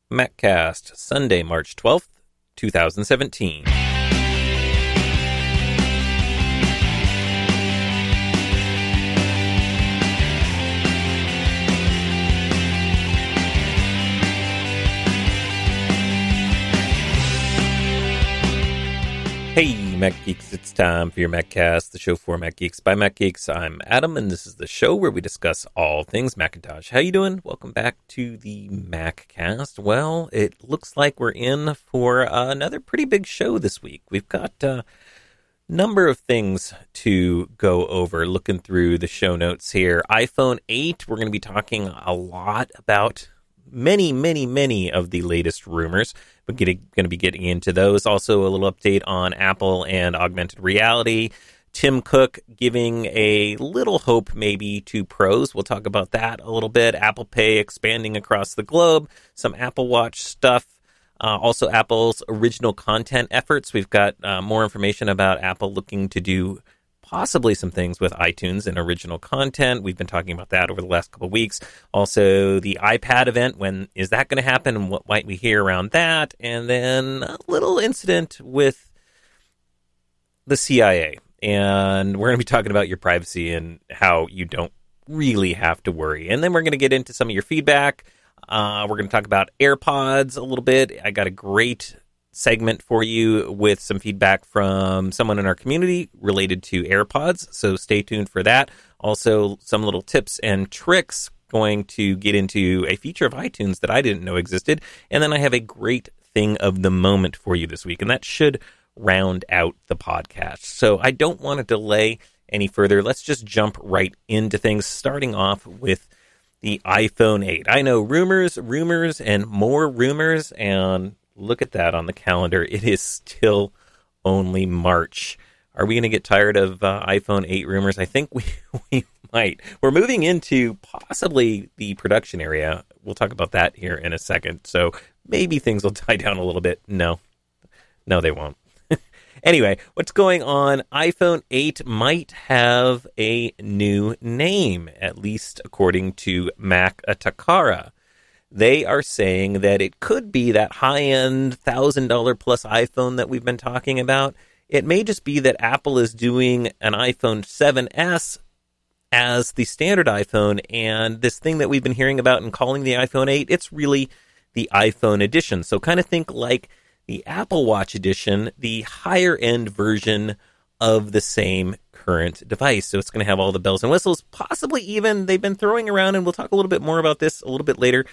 MacCast, Sunday, March 12th, 2017. Hey, Mac Geeks, it's time for your MacCast, the show for Mac Geeks by Mac Geeks. I'm Adam, and this is the show where we discuss all things Macintosh. How you doing? Welcome back to the MacCast. Well, it looks like we're in for another pretty big show this week. We've got a number of things to go over, looking through the show notes here. iPhone 8, we're going to be talking a lot about many of the latest rumors. We're going to be getting into those. Also, a little update on Apple and augmented reality. Tim Cook giving a little hope maybe to pros. We'll talk about that a little bit. Apple Pay expanding across the globe. Some Apple Watch stuff. Also, Apple's original content efforts. We've got more information about Apple looking to do possibly some things with iTunes and original content. We've been talking about that over the last couple of weeks. Also, the iPad event, when is that going to happen and what might we hear around that? And then a little incident with the CIA. And we're going to be talking about your privacy and how you don't really have to worry. And then we're going to get into some of your feedback. We're going to talk about AirPods a little bit. I got a great segment for you with some feedback from someone in our community related to AirPods, so stay tuned for that. Also, some little tips and tricks, going to get into a feature of iTunes that I didn't know existed, and then I have a great thing of the moment for you this week, and that should round out the podcast. So I don't want to delay any further. Let's just jump right into things, starting off with the iPhone 8. I know rumors, and more rumors, and look at that on the calendar. It is still only March. Are we going to get tired of iPhone 8 rumors? I think we might. We're moving into possibly the production area. We'll talk about that here in a second. So maybe things will die down a little bit. No, they won't. Anyway, what's going on? iPhone 8 might have a new name, at least according to Mac Takara. They are saying that it could be that high-end $1,000 plus iPhone that we've been talking about. It may just be that Apple is doing an iPhone 7S as the standard iPhone, and this thing that we've been hearing about and calling the iPhone 8, it's really the iPhone edition. So kind of think like the Apple Watch edition, the higher-end version of the same current device. So it's going to have all the bells and whistles, possibly even they've been throwing around, and we'll talk a little bit more about this a little bit later,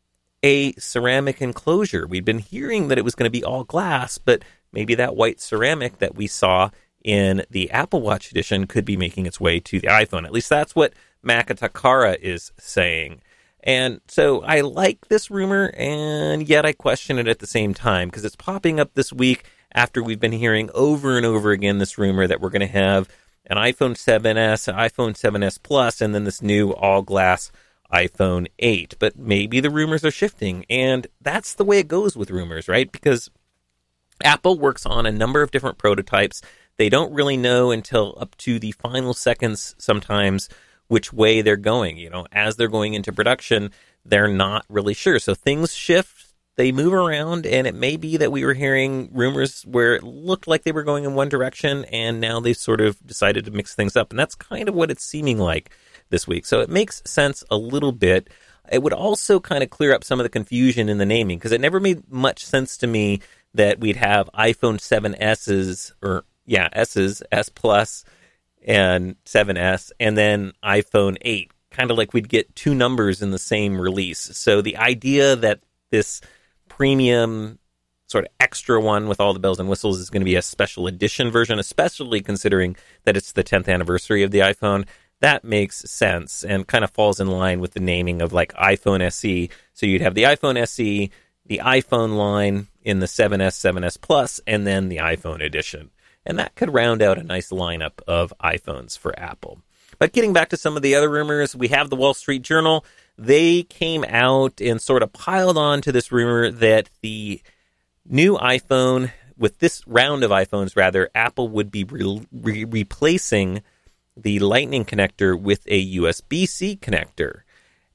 a ceramic enclosure. We'd been hearing that it was going to be all glass, but maybe that white ceramic that we saw in the Apple Watch edition could be making its way to the iPhone. At least that's what Mac Takara is saying. And so I like this rumor, and yet I question it at the same time, because it's popping up this week after we've been hearing over and over again this rumor that we're going to have an iPhone 7S, an iPhone 7S Plus, and then this new all-glass iPhone 8. But maybe the rumors are shifting, and that's the way it goes with rumors, right? Because Apple works on a number of different prototypes. They don't really know until up to the final seconds sometimes which way they're going. You know, as they're going into production, they're not really sure. So things shift, they move around, and it may be that we were hearing rumors where it looked like they were going in one direction, and now they've sort of decided to mix things up. And that's kind of what it's seeming like this week. So it makes sense a little bit. It would also kind of clear up some of the confusion in the naming, because it never made much sense to me that we'd have iPhone 7S's, S's, S Plus, and 7S, and then iPhone 8. Kind of like we'd get two numbers in the same release. So the idea that this premium sort of extra one with all the bells and whistles is going to be a special edition version, especially considering that it's the 10th anniversary of the iPhone, that makes sense and kind of falls in line with the naming of like iPhone SE. So you'd have the iPhone SE, the iPhone line in the 7S, 7S Plus, and then the iPhone edition. And that could round out a nice lineup of iPhones for Apple. But getting back to some of the other rumors, we have the Wall Street Journal. They came out and sort of piled on to this rumor that the new iPhone, with this round of iPhones rather, Apple would be replacing the Lightning connector with a USB-C connector.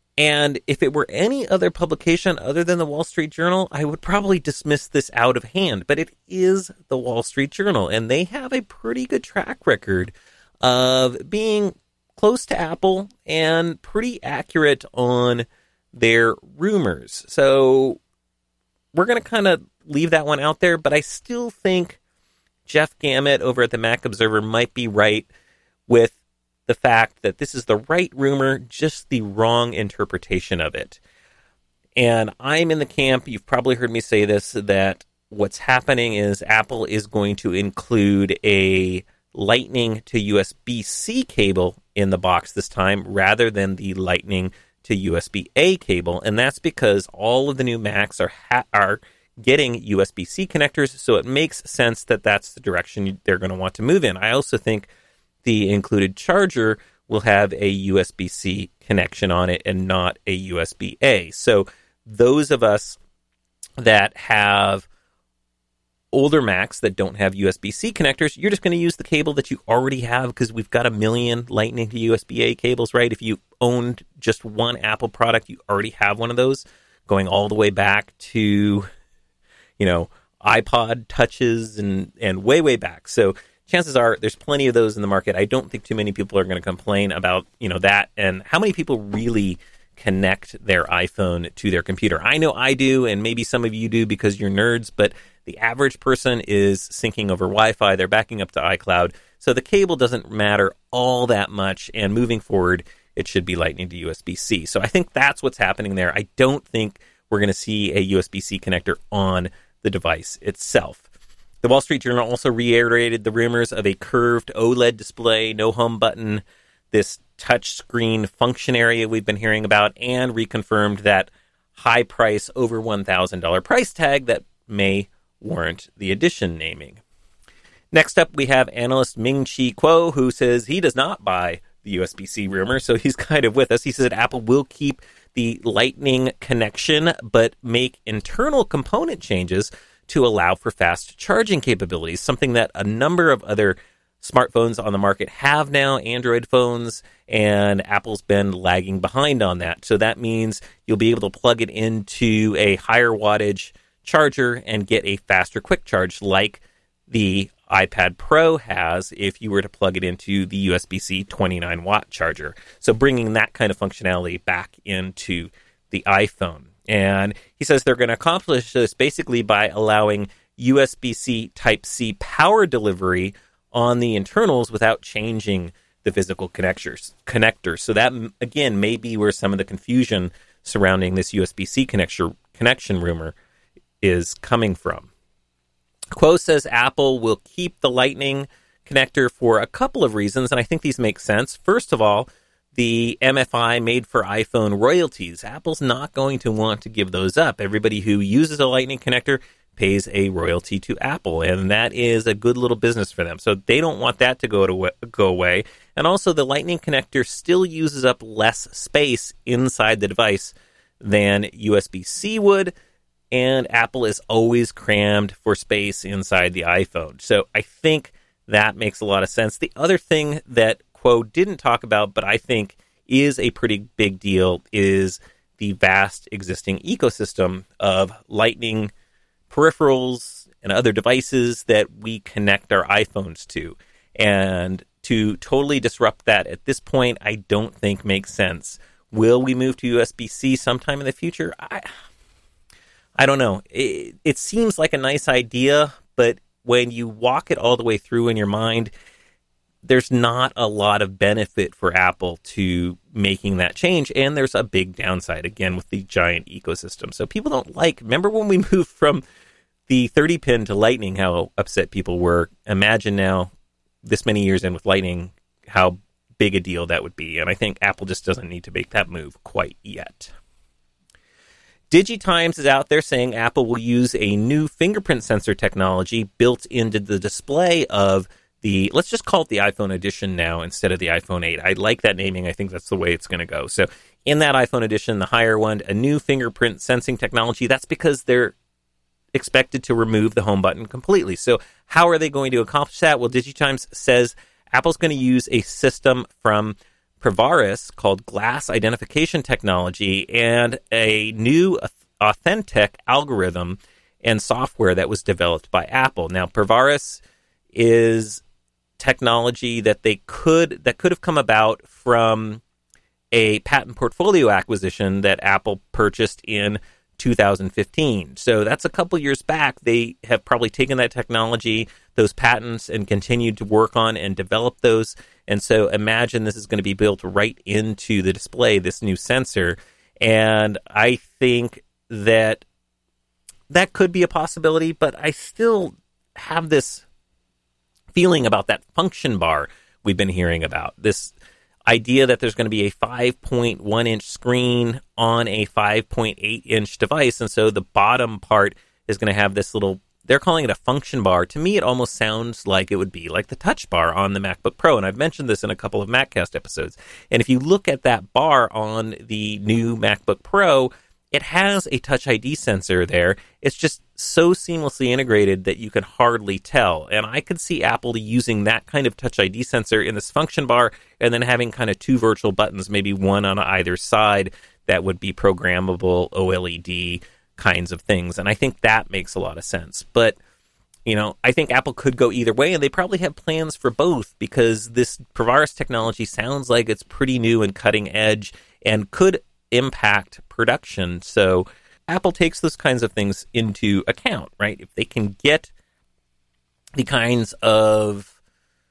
And if it were any other publication other than the Wall Street Journal, I would probably dismiss this out of hand. But it is the Wall Street Journal, and they have a pretty good track record of being close to Apple and pretty accurate on their rumors. So we're going to kind of leave that one out there, but I still think Jeff Gamet over at the Mac Observer might be right with the fact that this is the right rumor, just the wrong interpretation of it. And I'm in the camp, you've probably heard me say this, that what's happening is Apple is going to include a Lightning to USB-C cable in the box this time, rather than the Lightning to USB-A cable. And that's because all of the new Macs are getting USB-C connectors, so it makes sense that that's the direction they're going to want to move in. I also think the included charger will have a USB-C connection on it and not a USB-A. So those of us that have older Macs that don't have USB-C connectors, you're just going to use the cable that you already have, because we've got a million Lightning to USB-A cables, right? If you owned just one Apple product, you already have one of those, going all the way back to, iPod touches and way, way back. So chances are there's plenty of those in the market. I don't think too many people are going to complain about, that. And how many people really connect their iPhone to their computer? I know I do, and maybe some of you do because you're nerds, but the average person is syncing over Wi-Fi. They're backing up to iCloud. So the cable doesn't matter all that much. And moving forward, it should be Lightning to USB-C. So I think that's what's happening there. I don't think we're going to see a USB-C connector on the device itself. The Wall Street Journal also reiterated the rumors of a curved OLED display, no home button, this touchscreen function area we've been hearing about, and reconfirmed that high price, over $1,000 price tag that may warrant the edition naming. Next up, we have analyst Ming-Chi Kuo, who says he does not buy the USB-C rumor, so he's kind of with us. He said Apple will keep the Lightning connection, but make internal component changes to allow for fast charging capabilities, something that a number of other smartphones on the market have now, Android phones, and Apple's been lagging behind on that. So that means you'll be able to plug it into a higher wattage charger and get a faster quick charge like the iPad Pro has if you were to plug it into the USB-C 29-watt charger. So bringing that kind of functionality back into the iPhone. And he says they're going to accomplish this basically by allowing USB-C Type-C power delivery on the internals without changing the physical connectors. So that, again, may be where some of the confusion surrounding this USB-C connection rumor is coming from. Kuo says Apple will keep the Lightning connector for a couple of reasons, and I think these make sense. First of all, the MFI made for iPhone royalties. Apple's not going to want to give those up. Everybody who uses a Lightning connector pays a royalty to Apple, and that is a good little business for them. So they don't want that to go away. And also, the Lightning connector still uses up less space inside the device than USB-C would, and Apple is always crammed for space inside the iPhone. So I think that makes a lot of sense. The other thing that Kuo didn't talk about, but I think is a pretty big deal, is the vast existing ecosystem of Lightning peripherals and other devices that we connect our iPhones to. And to totally disrupt that at this point, I don't think makes sense. Will we move to USB-C sometime in the future? I don't know. It seems like a nice idea, but when you walk it all the way through in your mind, there's not a lot of benefit for Apple to making that change. And there's a big downside, again, with the giant ecosystem. So people don't remember when we moved from the 30-pin to Lightning, how upset people were. Imagine now, this many years in with Lightning, how big a deal that would be. And I think Apple just doesn't need to make that move quite yet. DigiTimes is out there saying Apple will use a new fingerprint sensor technology built into the display of the, let's just call it the iPhone edition now instead of the iPhone 8. I like that naming. I think that's the way it's going to go. So in that iPhone edition, the higher one, a new fingerprint sensing technology. That's because they're expected to remove the home button completely. So how are they going to accomplish that? Well, DigiTimes says Apple's going to use a system from Pravaris called glass identification technology and a new authentic algorithm and software that was developed by Apple. Now, Pravaris is technology that could have come about from a patent portfolio acquisition that Apple purchased in 2015. So that's a couple years back. They have probably taken that technology, those patents, and continued to work on and develop those. And so imagine this is going to be built right into the display, this new sensor. And I think that could be a possibility, but I still have this feeling about that function bar we've been hearing about. This idea that there's going to be a 5.1 inch screen on a 5.8 inch device. And so the bottom part is going to have this little, they're calling it a function bar. To me, it almost sounds like it would be like the touch bar on the MacBook Pro. And I've mentioned this in a couple of MacCast episodes. And if you look at that bar on the new MacBook Pro, it has a Touch ID sensor there. It's just so seamlessly integrated that you can hardly tell. And I could see Apple using that kind of Touch ID sensor in this function bar and then having kind of two virtual buttons, maybe one on either side, that would be programmable OLED kinds of things. And I think that makes a lot of sense. But, I think Apple could go either way, and they probably have plans for both because this Pravaris technology sounds like it's pretty new and cutting edge and could impact production. So Apple takes those kinds of things into account, right? If they can get the kinds of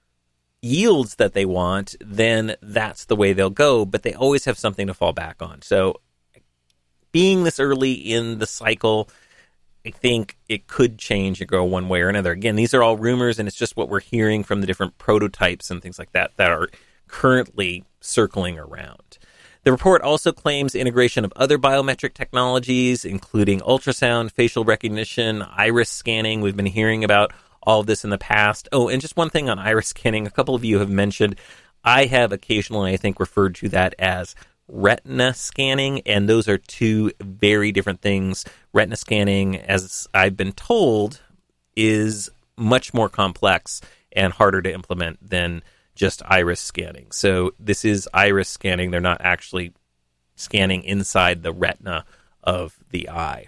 yields that they want, then that's the way they'll go, but they always have something to fall back on. So being this early in the cycle, I think it could change and go one way or another. Again, these are all rumors, and it's just what we're hearing from the different prototypes and things like that are currently circling around. The report also claims integration of other biometric technologies, including ultrasound, facial recognition, iris scanning. We've been hearing about all of this in the past. Oh, and just one thing on iris scanning. A couple of you have mentioned, I have occasionally, I think, referred to that as retina scanning, and those are two very different things. Retina scanning, as I've been told, is much more complex and harder to implement than just iris scanning. So this is iris scanning. They're not actually scanning inside the retina of the eye.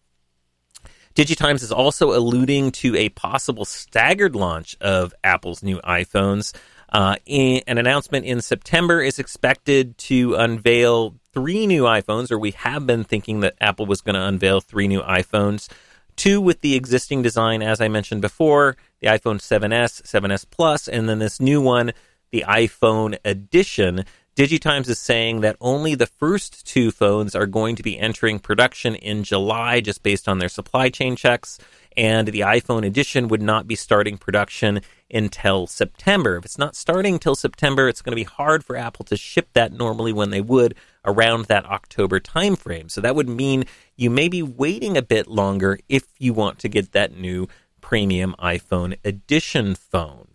DigiTimes is also alluding to a possible staggered launch of Apple's new iPhones. An announcement in September is expected to unveil 3 new iPhones, or we have been thinking that Apple was going to unveil 3 new iPhones. 2 with the existing design, as I mentioned before, the iPhone 7S, 7S Plus, and then this new one, the iPhone Edition. DigiTimes is saying that only the first 2 phones are going to be entering production in July, just based on their supply chain checks, and the iPhone Edition would not be starting production until September. If it's not starting till September, it's going to be hard for Apple to ship that normally when they would around that October timeframe. So that would mean you may be waiting a bit longer if you want to get that new premium iPhone Edition phone.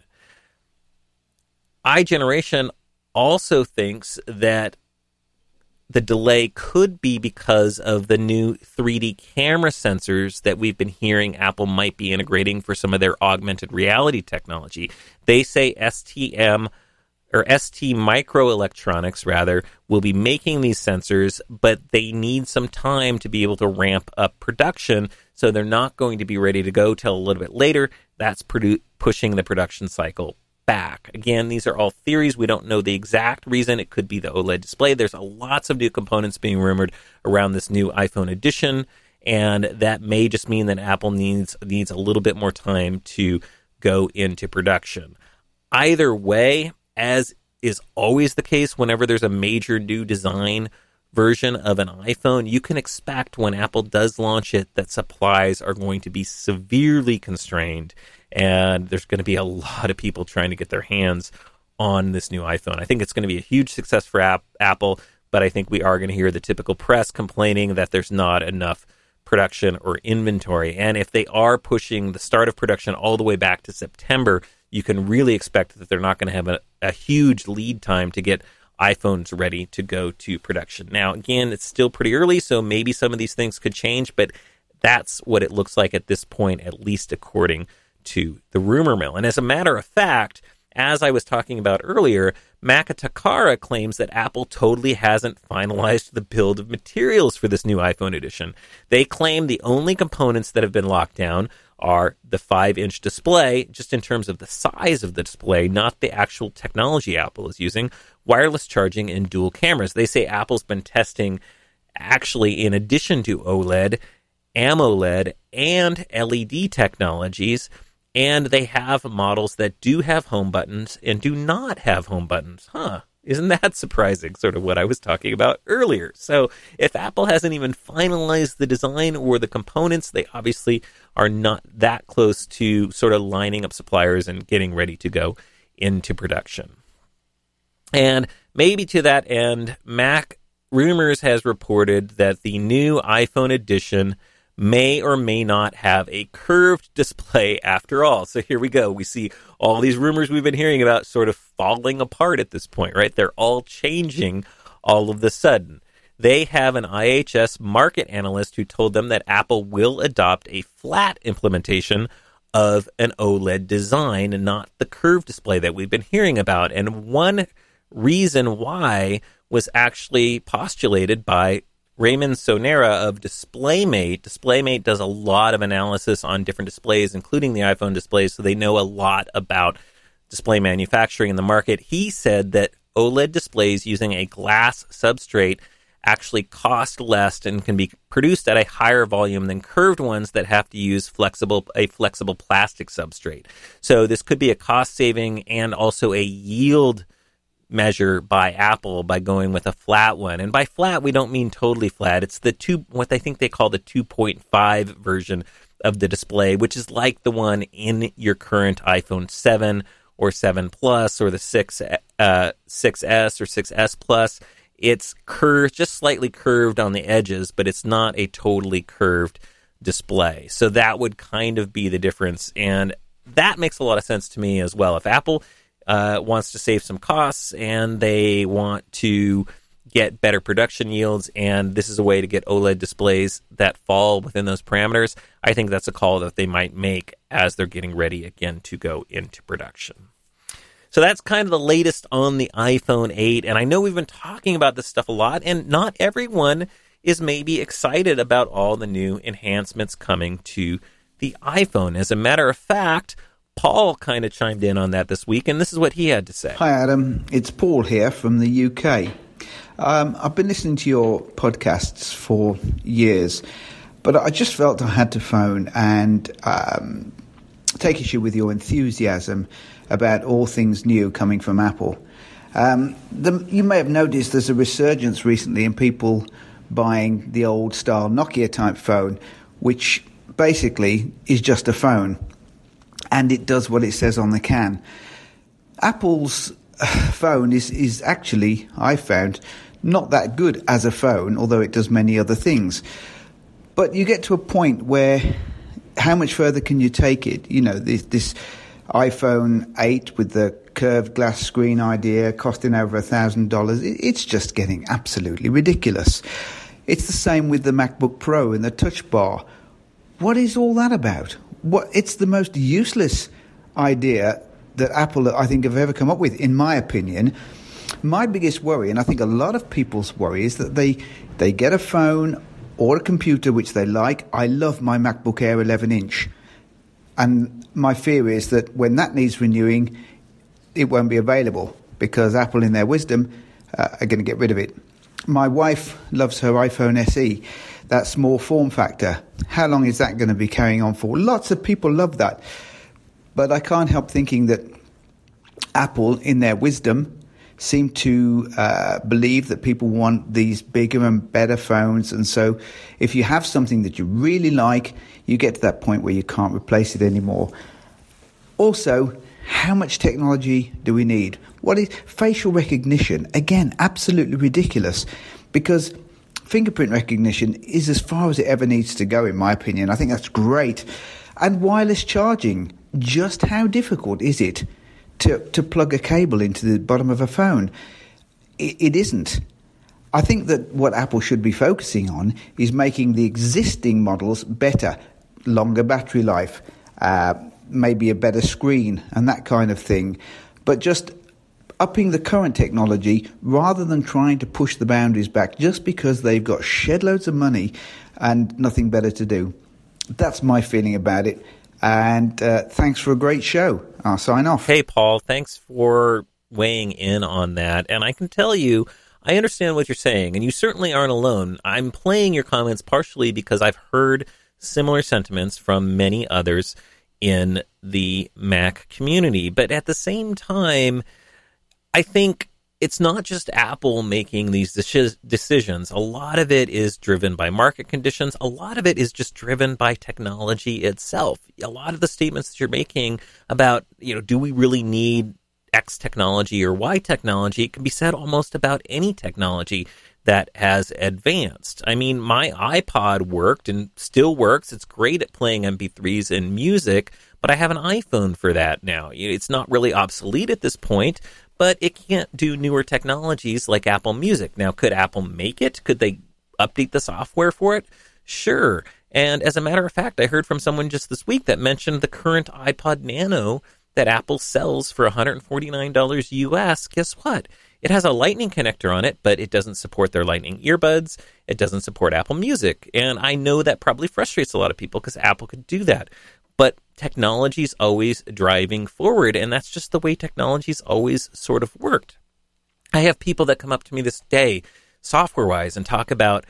iGeneration also thinks that the delay could be because of the new 3D camera sensors that we've been hearing Apple might be integrating for some of their augmented reality technology. They say ST Microelectronics, rather, will be making these sensors, but they need some time to be able to ramp up production, so they're not going to be ready to go till a little bit later. That's pushing the production cycle back. Again, these are all theories. We don't know the exact reason. It could be the OLED display. There's lots of new components being rumored around this new iPhone Edition, and that may just mean that Apple needs a little bit more time to go into production. Either way, as is always the case whenever there's a major new design version of an iPhone, you can expect when Apple does launch it that supplies are going to be severely constrained, and there's going to be a lot of people trying to get their hands on this new iPhone. I think it's going to be a huge success for Apple, but I think we are going to hear the typical press complaining that there's not enough production or inventory. And if they are pushing the start of production all the way back to September, you can really expect that they're not going to have a huge lead time to get iPhones ready to go to production. Now, again, it's still pretty early, so maybe some of these things could change, but that's what it looks like at this point, at least according to the rumor mill. And as a matter of fact, as I was talking about earlier, Mac-Takara claims that Apple totally hasn't finalized the build of materials for this new iPhone edition. They claim the only components that have been locked down are the 5-inch display, just in terms of the size of the display, not the actual technology Apple is using, wireless charging, and dual cameras. They say Apple's been testing, actually, in addition to OLED, AMOLED, and LED technologies, and they have models that do have home buttons and do not have home buttons. Isn't that surprising? Sort of what I was talking about earlier. So if Apple hasn't even finalized the design or the components, they obviously are not that close to sort of lining up suppliers and getting ready to go into production. And maybe to that end, Mac Rumors has reported that the new iPhone edition may or may not have a curved display after all. So here we go. We see all these rumors we've been hearing about sort of falling apart at this point, right? They're all changing all of a sudden. They have an IHS market analyst who told them that Apple will adopt a flat implementation of an OLED design and not the curved display that we've been hearing about. And one reason why was actually postulated by Raymond Sonera of DisplayMate. DisplayMate does a lot of analysis on different displays, including the iPhone displays, so they know a lot about display manufacturing in the market. He said that OLED displays using a glass substrate actually cost less and can be produced at a higher volume than curved ones that have to use a flexible plastic substrate. So this could be a cost saving and also a yield measure by Apple by going with a flat one. And by flat, we don't mean totally flat. It's what I think they call the 2.5 version of the display, which is like the one in your current iPhone 7 or 7 Plus or the 6S or 6S Plus. It's curved, just slightly curved on the edges, but it's not a totally curved display. So that would kind of be the difference. And that makes a lot of sense to me as well. If Apple wants to save some costs and they want to get better production yields, and this is a way to get OLED displays that fall within those parameters, I think that's a call that they might make as they're getting ready again to go into production. So that's kind of the latest on the iPhone 8, and I know we've been talking about this stuff a lot, and not everyone is maybe excited about all the new enhancements coming to the iPhone. As a matter of fact, Paul kind of chimed in on that this week, and this is what he had to say. Hi, Adam. It's Paul here from the UK. I've been listening to your podcasts for years, but I just felt I had to phone and take issue with your enthusiasm about all things new coming from Apple. You may have noticed there's a resurgence recently in people buying the old-style Nokia-type phone, which basically is just a phone. And it does what it says on the can. Apple's phone is actually, I found, not that good as a phone, although it does many other things. But you get to a point where how much further can you take it? You know, this iPhone 8 with the curved glass screen idea costing over $1,000, it's just getting absolutely ridiculous. It's the same with the MacBook Pro and the Touch Bar. What is all that about? It's the most useless idea that Apple, I think, have ever come up with, in my opinion. My biggest worry, and I think a lot of people's worry, is that they get a phone or a computer which they like. I love my MacBook Air 11-inch. And my fear is that when that needs renewing, it won't be available because Apple, in their wisdom, are going to get rid of it. My wife loves her iPhone SE, that small form factor. How long is that going to be carrying on for? Lots of people love that. But I can't help thinking that Apple, in their wisdom, seem to believe that people want these bigger and better phones. And so if you have something that you really like, you get to that point where you can't replace it anymore. Also, how much technology do we need? What is facial recognition? Again, absolutely ridiculous, because fingerprint recognition is as far as it ever needs to go, in my opinion. I think that's great. And wireless charging, just how difficult is it to plug a cable into the bottom of a phone? It isn't. I think that what Apple should be focusing on is making the existing models better, longer battery life, maybe a better screen and that kind of thing. but just upping the current technology rather than trying to push the boundaries back just because they've got shed loads of money and nothing better to do. That's my feeling about it. And thanks for a great show. I'll sign off. Hey, Paul, thanks for weighing in on that. And I can tell you, I understand what you're saying, and you certainly aren't alone. I'm playing your comments partially because I've heard similar sentiments from many others in the Mac community. But at the same time, I think it's not just Apple making these decisions. A lot of it is driven by market conditions. A lot of it is just driven by technology itself. A lot of the statements that you're making about, do we really need X technology or Y technology, it can be said almost about any technology that has advanced. I mean, my iPod worked and still works. It's great at playing MP3s and music, but I have an iPhone for that now. It's not really obsolete at this point, but it can't do newer technologies like Apple Music. Now, could Apple make it? Could they update the software for it? Sure. And as a matter of fact, I heard from someone just this week that mentioned the current iPod Nano that Apple sells for $149 US. Guess what? It has a Lightning connector on it, but it doesn't support their Lightning earbuds. It doesn't support Apple Music. And I know that probably frustrates a lot of people because Apple could do that. But technology's always driving forward, and that's just the way technology's always sort of worked. I have people that come up to me this day, software-wise, and talk about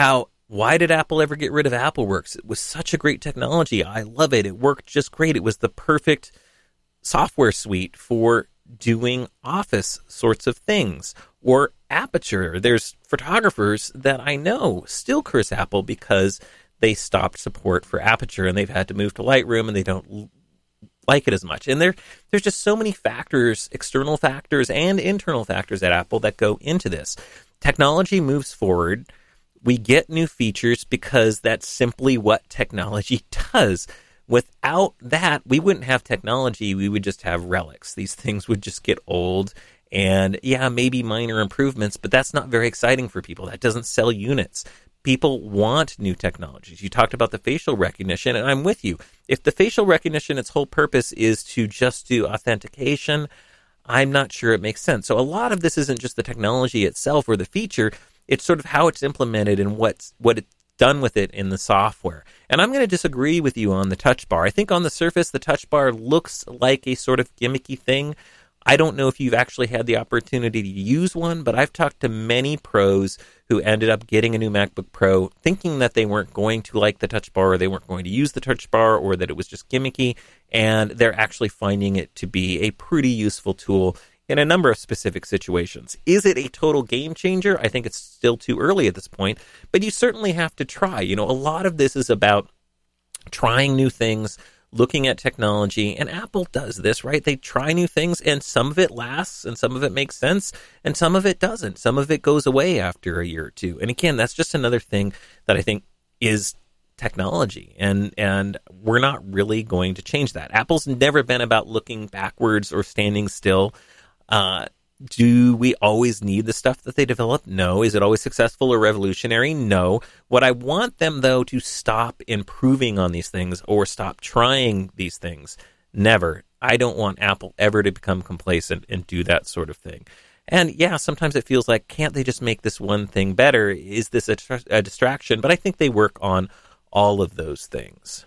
why did Apple ever get rid of AppleWorks? It was such a great technology. I love it. It worked just great. It was the perfect software suite for doing Office sorts of things. Or Aperture. There's photographers that I know still curse Apple because they stopped support for Aperture and they've had to move to Lightroom and they don't like it as much. And there's just so many factors, external factors and internal factors at Apple that go into this. Technology moves forward. We get new features because that's simply what technology does. Without that, we wouldn't have technology. We would just have relics. These things would just get old. And yeah, maybe minor improvements, but that's not very exciting for people. That doesn't sell units. People want new technologies. You talked about the facial recognition, and I'm with you. If the facial recognition, its whole purpose is to just do authentication, I'm not sure it makes sense. So a lot of this isn't just the technology itself or the feature. It's sort of how it's implemented and what it's done with it in the software. And I'm going to disagree with you on the touch bar. I think on the surface, the touch bar looks like a sort of gimmicky thing. I don't know if you've actually had the opportunity to use one, but I've talked to many pros who ended up getting a new MacBook Pro thinking that they weren't going to like the touch bar or they weren't going to use the touch bar or that it was just gimmicky, and they're actually finding it to be a pretty useful tool in a number of specific situations. Is it a total game changer? I think it's still too early at this point, but you certainly have to try. A lot of this is about trying new things, looking at technology, and Apple does this, right? They try new things, and some of it lasts, and some of it makes sense, and some of it doesn't. Some of it goes away after a year or two. And again, that's just another thing that I think is technology, and we're not really going to change that. Apple's never been about looking backwards or standing still. Do we always need the stuff that they develop? No. Is it always successful or revolutionary? No. What I want them, though, to stop improving on these things or stop trying these things. Never. I don't want Apple ever to become complacent and do that sort of thing. And yeah, sometimes it feels like, can't they just make this one thing better? Is this a distraction? But I think they work on all of those things.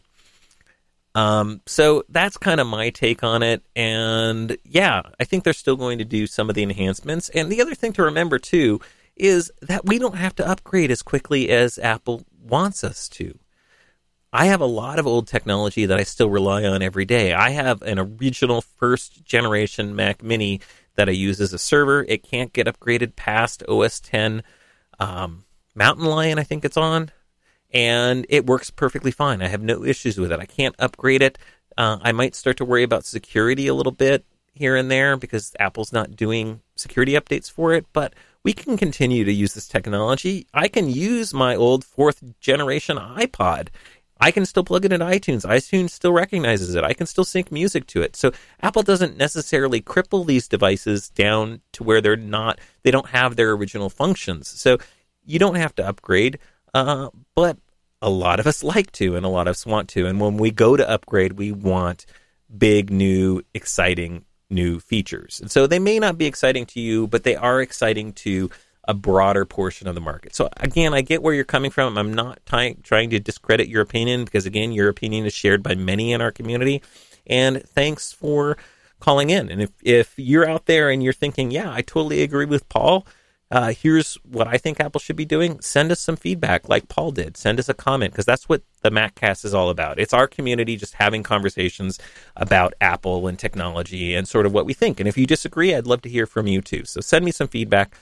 So that's kind of my take on it. And yeah, I think they're still going to do some of the enhancements. And the other thing to remember too is that we don't have to upgrade as quickly as Apple wants us to. I have a lot of old technology that I still rely on every day. I have an original first generation Mac Mini that I use as a server. It can't get upgraded past OS X, Mountain Lion, I think it's on. And it works perfectly fine. I have no issues with it. I can't upgrade it. I might start to worry about security a little bit here and there because Apple's not doing security updates for it, but we can continue to use this technology. I can use my old 4th generation iPod. I can still plug it into iTunes. iTunes still recognizes it. I can still sync music to it. So Apple doesn't necessarily cripple these devices down to where they don't have their original functions. So you don't have to upgrade. But a lot of us like to, and a lot of us want to. And when we go to upgrade, we want big, new, exciting new features. And so they may not be exciting to you, but they are exciting to a broader portion of the market. So again, I get where you're coming from. I'm not trying to discredit your opinion because, again, your opinion is shared by many in our community. And thanks for calling in. And if you're out there and you're thinking, yeah, I totally agree with Paul, here's what I think Apple should be doing, send us some feedback like Paul did. Send us a comment, because that's what the MacCast is all about. It's our community just having conversations about Apple and technology and sort of what we think. And if you disagree, I'd love to hear from you too. So send me some feedback,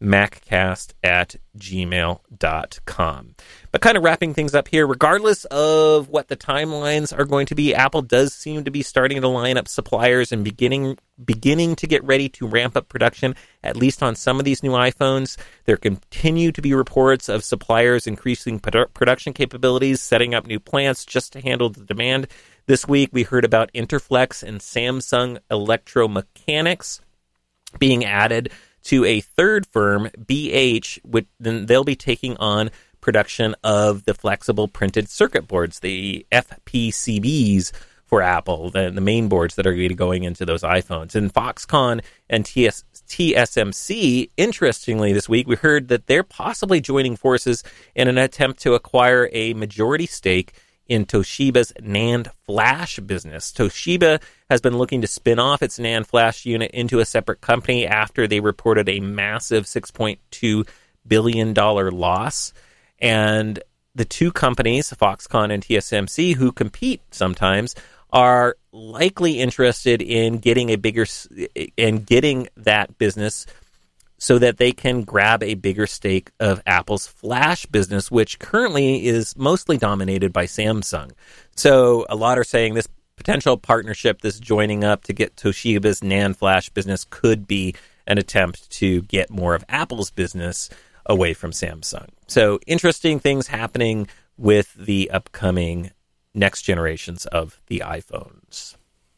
maccast@gmail.com. But kind of wrapping things up here, regardless of what the timelines are going to be, Apple does seem to be starting to line up suppliers and beginning to get ready to ramp up production, at least on some of these new iPhones. There continue to be reports of suppliers increasing production capabilities, setting up new plants just to handle the demand. This week, we heard about Interflex and Samsung Electromechanics being added to a third firm, BH, which then they'll be taking on production of the flexible printed circuit boards, the FPCBs for Apple, the main boards that are going to be going into those iPhones. And Foxconn and TSMC, interestingly, this week, we heard that they're possibly joining forces in an attempt to acquire a majority stake in Toshiba's NAND flash business. Toshiba has been looking to spin off its NAND flash unit into a separate company after they reported a massive $6.2 billion loss. And the two companies, Foxconn and TSMC, who compete sometimes, are likely interested in getting that business so that they can grab a bigger stake of Apple's flash business, which currently is mostly dominated by Samsung. So a lot are saying this potential partnership, this joining up to get Toshiba's NAND flash business, could be an attempt to get more of Apple's business away from Samsung. So interesting things happening with the upcoming next generations of the iPhones.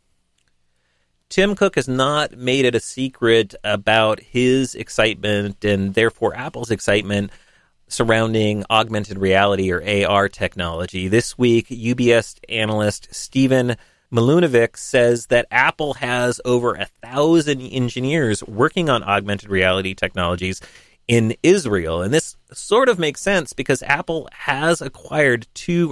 Tim Cook has not made it a secret about his excitement and therefore Apple's excitement surrounding augmented reality or AR technology. This week, UBS analyst Stephen Milunovic says that Apple has over 1,000 engineers working on augmented reality technologies in Israel. And this sort of makes sense because Apple had acquired two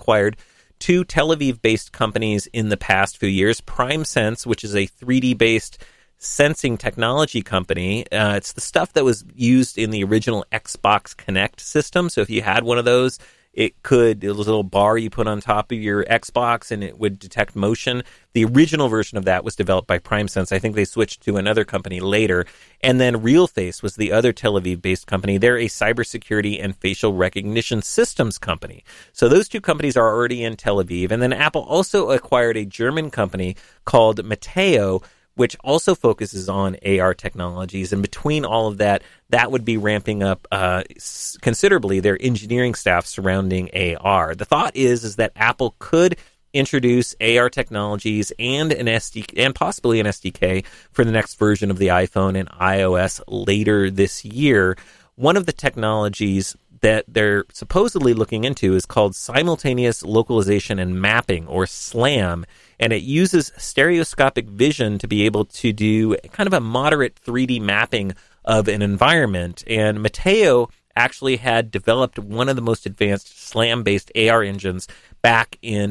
Tel Aviv-based companies in the past few years. PrimeSense, which is a 3D-based sensing technology company. It's the stuff that was used in the original Xbox Kinect system. So if you had one of those, it was a little bar you put on top of your Xbox and it would detect motion. The original version of that was developed by PrimeSense. I think they switched to another company later. And then RealFace was the other Tel Aviv-based company. They're a cybersecurity and facial recognition systems company. So those two companies are already in Tel Aviv. And then Apple also acquired a German company called Mateo, which also focuses on AR technologies. And between all of that, that would be ramping up considerably their engineering staff surrounding AR. The thought is that Apple could introduce AR technologies and possibly an SDK for the next version of the iPhone and iOS later this year. One of the technologies that they're supposedly looking into is called simultaneous localization and mapping, or SLAM, and it uses stereoscopic vision to be able to do kind of a moderate 3D mapping of an environment. And Mateo actually had developed one of the most advanced SLAM-based AR engines back in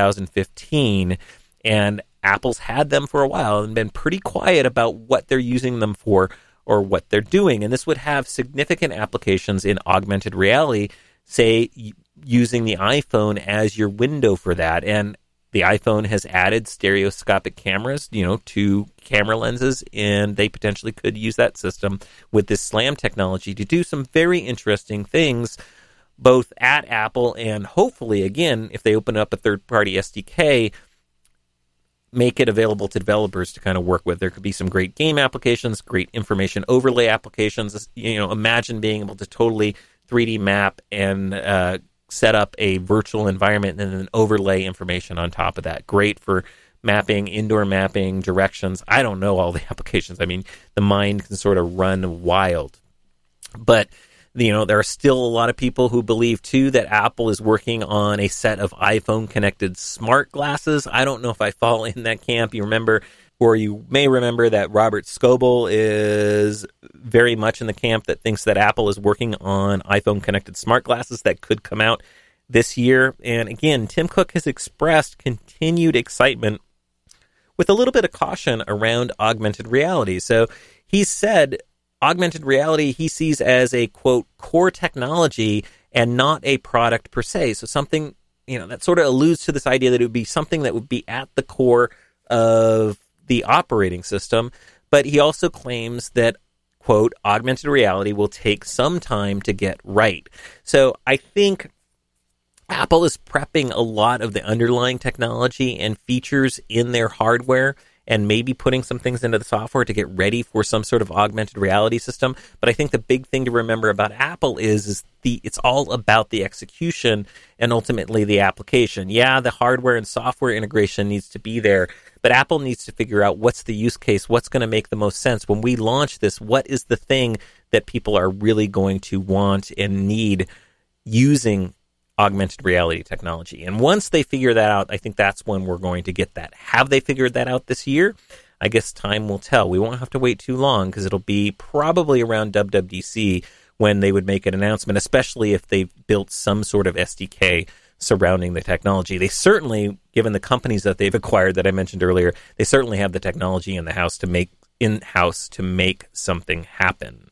2015, and Apple's had them for a while and been pretty quiet about what they're using them for or what they're doing. And this would have significant applications in augmented reality, say using the iPhone as your window for that. And the iPhone has added stereoscopic cameras, to camera lenses, and they potentially could use that system with this SLAM technology to do some very interesting things, both at Apple and hopefully, again, if they open up a third-party SDK, make it available to developers to kind of work with. There could be some great game applications, great information overlay applications. Imagine being able to totally 3D map and set up a virtual environment and then overlay information on top of that. Great for mapping, indoor mapping, directions. I don't know all the applications. I mean, the mind can sort of run wild. But there are still a lot of people who believe, too, that Apple is working on a set of iPhone-connected smart glasses. I don't know if I fall in that camp. You remember or you may remember that Robert Scoble is very much in the camp that thinks that Apple is working on iPhone connected smart glasses that could come out this year. And again, Tim Cook has expressed continued excitement with a little bit of caution around augmented reality. So he said augmented reality he sees as a, quote, core technology and not a product per se. So something, that sort of alludes to this idea that it would be something that would be at the core of the operating system. But he also claims that, quote, augmented reality will take some time to get right. So I think Apple is prepping a lot of the underlying technology and features in their hardware and maybe putting some things into the software to get ready for some sort of augmented reality system. But I think the big thing to remember about Apple is it's all about the execution and ultimately the application. Yeah, the hardware and software integration needs to be there, but Apple needs to figure out what's the use case, what's going to make the most sense. When we launch this, what is the thing that people are really going to want and need using augmented reality technology? And once they figure that out, I think that's when we're going to get that. Have they figured that out this year? I guess time will tell. We won't have to wait too long because it'll be probably around WWDC when they would make an announcement, especially if they've built some sort of SDK surrounding the technology. They certainly, given the companies that they've acquired that I mentioned earlier, they certainly have the technology in-house to make something happen.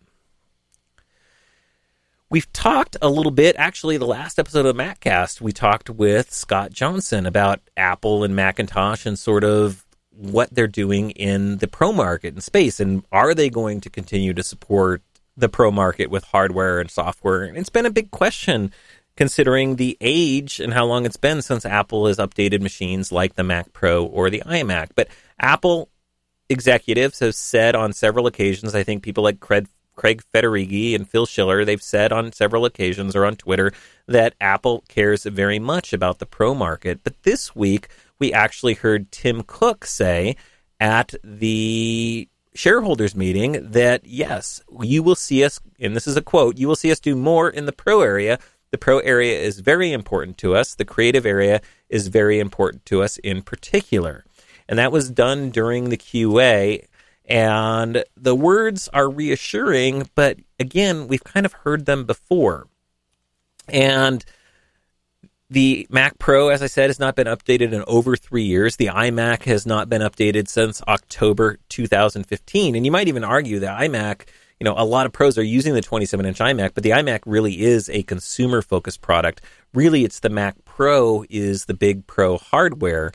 We've talked a little bit, actually, the last episode of MacCast, we talked with Scott Johnson about Apple and Macintosh and sort of what they're doing in the pro market and space. And are they going to continue to support the pro market with hardware and software? And it's been a big question considering the age and how long it's been since Apple has updated machines like the Mac Pro or the iMac. But Apple executives have said on several occasions, I think people like Craig Federighi and Phil Schiller, they've said on several occasions or on Twitter that Apple cares very much about the pro market. But this week, we actually heard Tim Cook say at the shareholders meeting that, yes, you will see us, and this is a quote, you will see us do more in the pro area. The pro area is very important to us. The creative area is very important to us in particular. And that was done during the QA. And the words are reassuring, but again, we've kind of heard them before. And the Mac Pro, as I said, has not been updated in over 3 years. The iMac has not been updated since October 2015. And you might even argue that iMac, a lot of pros are using the 27-inch iMac, but the iMac really is a consumer-focused product. Really, it's the Mac Pro is the big pro hardware.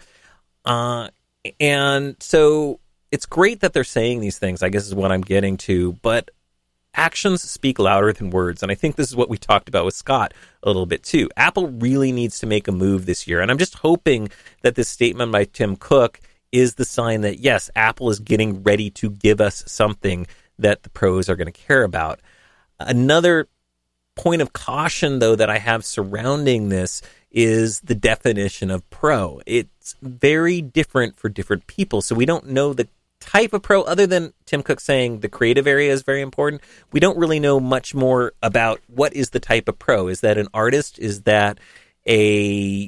And so it's great that they're saying these things, I guess is what I'm getting to, but actions speak louder than words. And I think this is what we talked about with Scott a little bit too. Apple really needs to make a move this year. And I'm just hoping that this statement by Tim Cook is the sign that, yes, Apple is getting ready to give us something that the pros are going to care about. Another point of caution, though, that I have surrounding this is the definition of pro. It's very different for different people. So we don't know the type of pro, other than Tim Cook saying the creative area is very important. We don't really know much more about what is the type of pro. Is that an artist? Is that a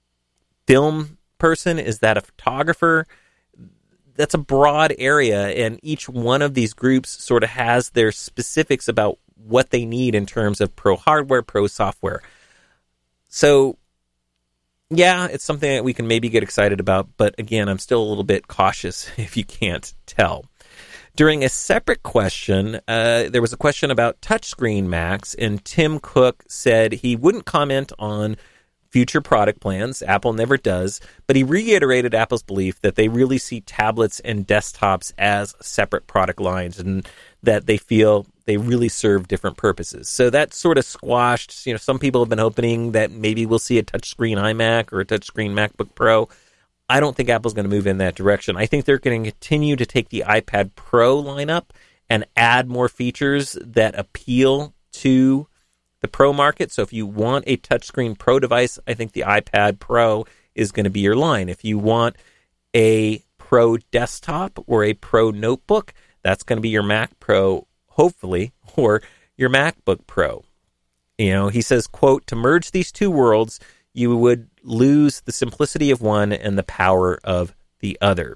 film person? Is that a photographer? That's a broad area, and each one of these groups sort of has their specifics about what they need in terms of pro hardware, pro software. So yeah, it's something that we can maybe get excited about, but again, I'm still a little bit cautious if you can't tell. During a separate question, there was a question about touchscreen Macs, and Tim Cook said he wouldn't comment on future product plans. Apple never does, but he reiterated Apple's belief that they really see tablets and desktops as separate product lines and that they feel they really serve different purposes. So that sort of squashed, some people have been hoping that maybe we'll see a touchscreen iMac or a touchscreen MacBook Pro. I don't think Apple's going to move in that direction. I think they're going to continue to take the iPad Pro lineup and add more features that appeal to the pro market. So if you want a touchscreen pro device, I think the iPad Pro is going to be your line. If you want a pro desktop or a pro notebook, that's going to be your Mac Pro, hopefully, or your MacBook Pro. He says, quote, to merge these two worlds, you would lose the simplicity of one and the power of the other.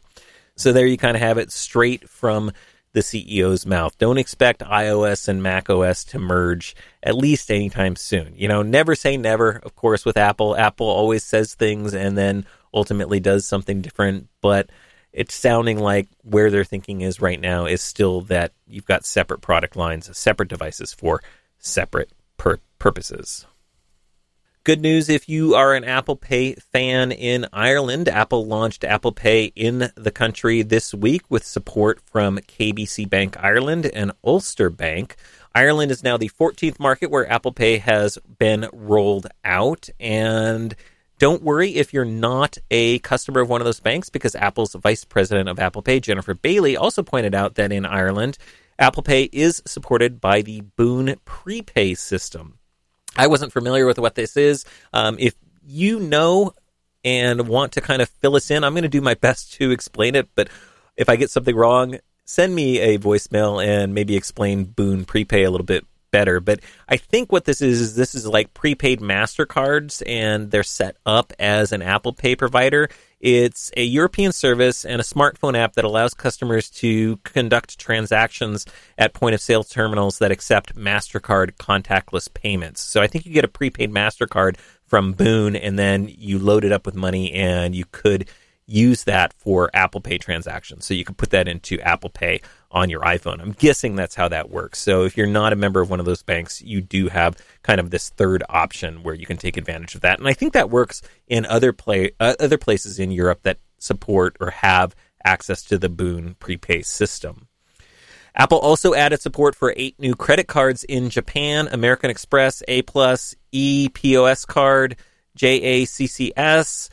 So there you kind of have it straight from the CEO's mouth. Don't expect iOS and macOS to merge at least anytime soon. Never say never, of course, with Apple. Apple always says things and then ultimately does something different, but it's sounding like where their thinking is right now is still that you've got separate product lines, separate devices for separate purposes. Good news if you are an Apple Pay fan in Ireland. Apple launched Apple Pay in the country this week with support from KBC Bank Ireland and Ulster Bank. Ireland is now the 14th market where Apple Pay has been rolled out. And don't worry if you're not a customer of one of those banks, because Apple's vice president of Apple Pay, Jennifer Bailey, also pointed out that in Ireland, Apple Pay is supported by the Boon Prepay system. I wasn't familiar with what this is. If you know and want to kind of fill us in, I'm going to do my best to explain it. But if I get something wrong, send me a voicemail and maybe explain Boon Prepay a little bit better. But I think what this is like prepaid MasterCards, and they're set up as an Apple Pay provider. It's a European service and a smartphone app that allows customers to conduct transactions at point-of-sale terminals that accept MasterCard contactless payments. So I think you get a prepaid MasterCard from Boon, and then you load it up with money, and you could use that for Apple Pay transactions. So you can put that into Apple Pay on your iPhone. I'm guessing that's how that works. So if you're not a member of one of those banks, you do have kind of this third option where you can take advantage of that. And I think that works in other places in Europe that support or have access to the Boon Prepay system. Apple also added support for 8 new credit cards in Japan: American Express, A+, ePOS card, JACCS,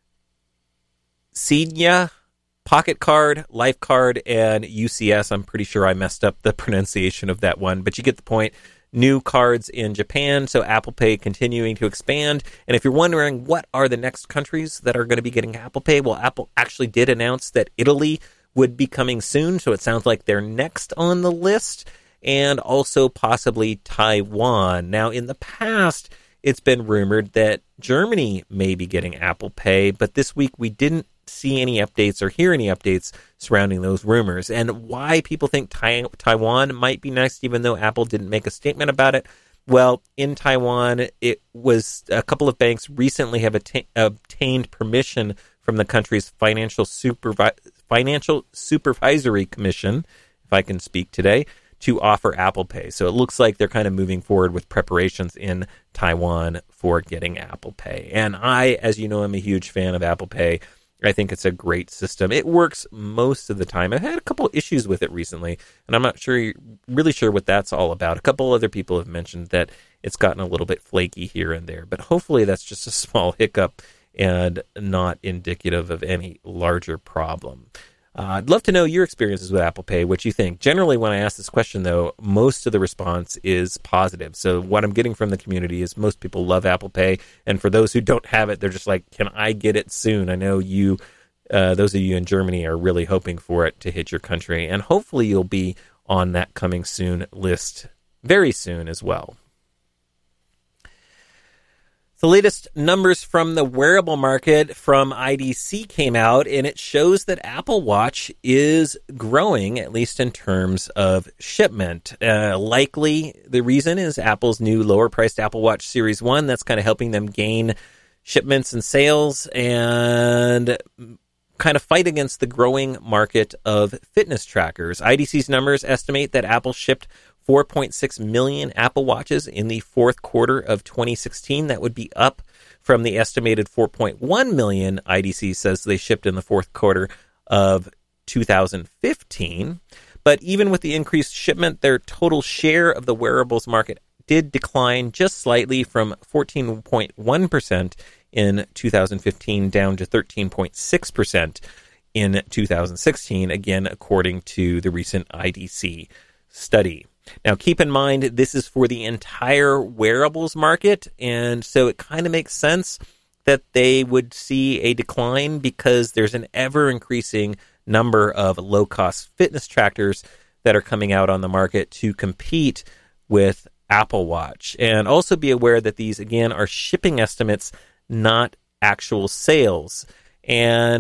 Senia, Pocket Card, Life Card, and UCS. I'm pretty sure I messed up the pronunciation of that one, but you get the point. New cards in Japan, so Apple Pay continuing to expand. And if you're wondering what are the next countries that are going to be getting Apple Pay, well, Apple actually did announce that Italy would be coming soon, so it sounds like they're next on the list, and also possibly Taiwan. Now, in the past, it's been rumored that Germany may be getting Apple Pay, but this week we didn't see any updates or hear any updates surrounding those rumors. And why people think Taiwan might be next, even though Apple didn't make a statement about it. Well, in Taiwan, it was a couple of banks recently have obtained permission from the country's Financial Supervisory Commission, if I can speak today, to offer Apple Pay. So it looks like they're kind of moving forward with preparations in Taiwan for getting Apple Pay. And I, as you know, am a huge fan of Apple Pay. I think it's a great system. It works most of the time. I've had a couple issues with it recently, and I'm not really sure what that's all about. A couple other people have mentioned that it's gotten a little bit flaky here and there, but hopefully that's just a small hiccup and not indicative of any larger problem. I'd love to know your experiences with Apple Pay, what you think. Generally, when I ask this question, though, most of the response is positive. So what I'm getting from the community is most people love Apple Pay. And for those who don't have it, they're just like, can I get it soon? I know you, those of you in Germany, are really hoping for it to hit your country. And hopefully you'll be on that coming soon list very soon as well. The latest numbers from the wearable market from IDC came out, and it shows that Apple Watch is growing, at least in terms of shipment. Likely, the reason is Apple's new lower-priced Apple Watch Series 1. That's kind of helping them gain shipments and sales and kind of fight against the growing market of fitness trackers. IDC's numbers estimate that Apple shipped 4.6 million Apple Watches in the fourth quarter of 2016. That would be up from the estimated 4.1 million IDC says they shipped in the fourth quarter of 2015. But even with the increased shipment, their total share of the wearables market did decline just slightly from 14.1% in 2015 down to 13.6% in 2016, again, according to the recent IDC study. Now, keep in mind, this is for the entire wearables market, and so it kind of makes sense that they would see a decline because there's an ever-increasing number of low-cost fitness trackers that are coming out on the market to compete with Apple Watch. And also be aware that these, again, are shipping estimates, not actual sales. And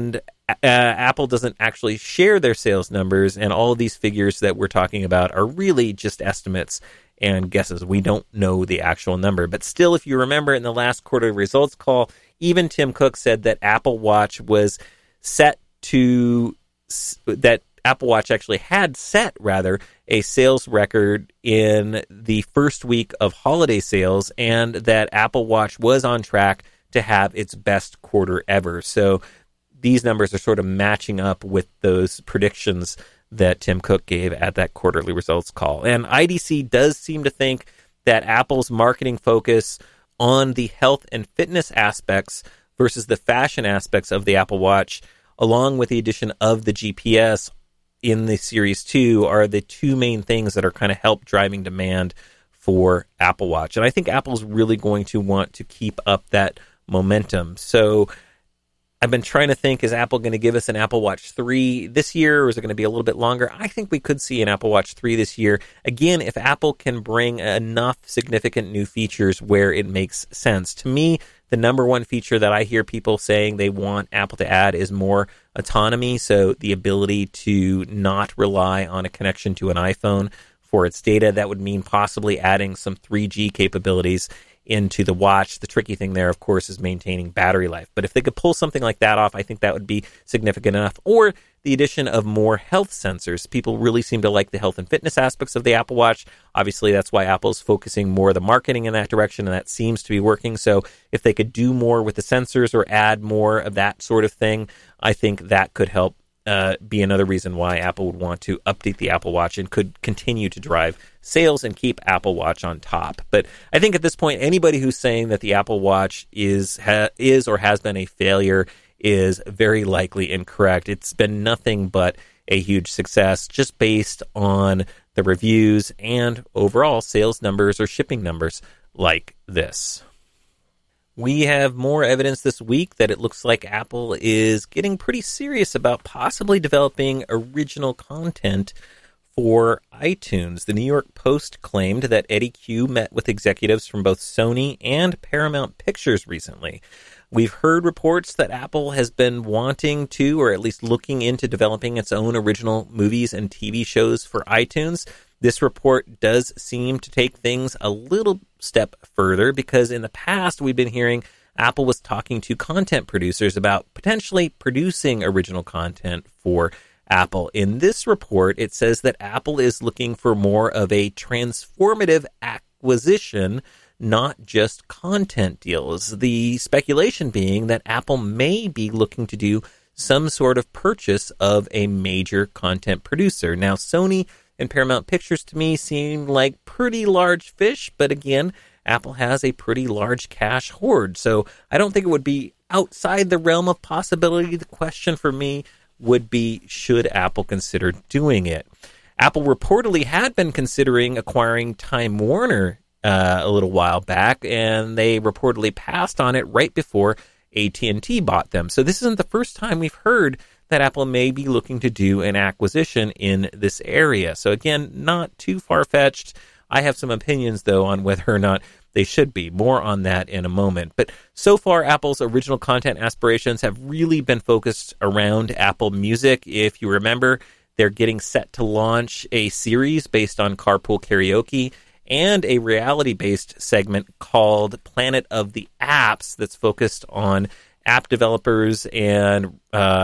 Apple doesn't actually share their sales numbers, and all of these figures that we're talking about are really just estimates and guesses. We don't know the actual number. But still, if you remember in the last quarterly results call, even Tim Cook said that Apple Watch was set to, that Apple Watch actually had set, rather, a sales record in the first week of holiday sales, and that Apple Watch was on track to have its best quarter ever. So these numbers are sort of matching up with those predictions that Tim Cook gave at that quarterly results call. And IDC does seem to think that Apple's marketing focus on the health and fitness aspects versus the fashion aspects of the Apple Watch, along with the addition of the GPS in the Series 2, are the two main things that are kind of help driving demand for Apple Watch. And I think Apple's really going to want to keep up that momentum. So I've been trying to think, is Apple going to give us an Apple Watch 3 this year, or is it going to be a little bit longer? I think we could see an Apple Watch 3 this year. Again, if Apple can bring enough significant new features where it makes sense. To me, the number one feature that I hear people saying they want Apple to add is more autonomy, so the ability to not rely on a connection to an iPhone for its data. That would mean possibly adding some 3G capabilities into the watch. The tricky thing there, of course, is maintaining battery life. But if they could pull something like that off, I think that would be significant enough. Or the addition of more health sensors. People really seem to like the health and fitness aspects of the Apple Watch. Obviously, that's why Apple's focusing more of the marketing in that direction, and that seems to be working. So if they could do more with the sensors or add more of that sort of thing, I think that could help be another reason why Apple would want to update the Apple Watch and could continue to drive sales and keep Apple Watch on top. But I think at this point, anybody who's saying that the Apple Watch is or has been a failure is very likely incorrect. It's been nothing but a huge success just based on the reviews and overall sales numbers or shipping numbers like this. We have more evidence this week that it looks like Apple is getting pretty serious about possibly developing original content for iTunes. The New York Post claimed that Eddie Q met with executives from both Sony and Paramount Pictures recently. We've heard reports that Apple has been wanting to, or at least looking into developing its own original movies and TV shows for iTunes. This report does seem to take things a little step further, because in the past we've been hearing Apple was talking to content producers about potentially producing original content for Apple. In this report, it says that Apple is looking for more of a transformative acquisition, not just content deals. The speculation being that Apple may be looking to do some sort of purchase of a major content producer. Now, Sony and Paramount Pictures to me seem like pretty large fish, but again, Apple has a pretty large cash hoard, so I don't think it would be outside the realm of possibility. The question for me would be, should Apple consider doing it? Apple reportedly had been considering acquiring Time Warner a little while back, and they reportedly passed on it right before AT&T bought them. So this isn't the first time we've heard that Apple may be looking to do an acquisition in this area. So again, not too far-fetched. I have some opinions, though, on whether or not they should be. More on that in a moment. But so far, Apple's original content aspirations have really been focused around Apple Music. If you remember, they're getting set to launch a series based on Carpool Karaoke and a reality-based segment called Planet of the Apps that's focused on app developers and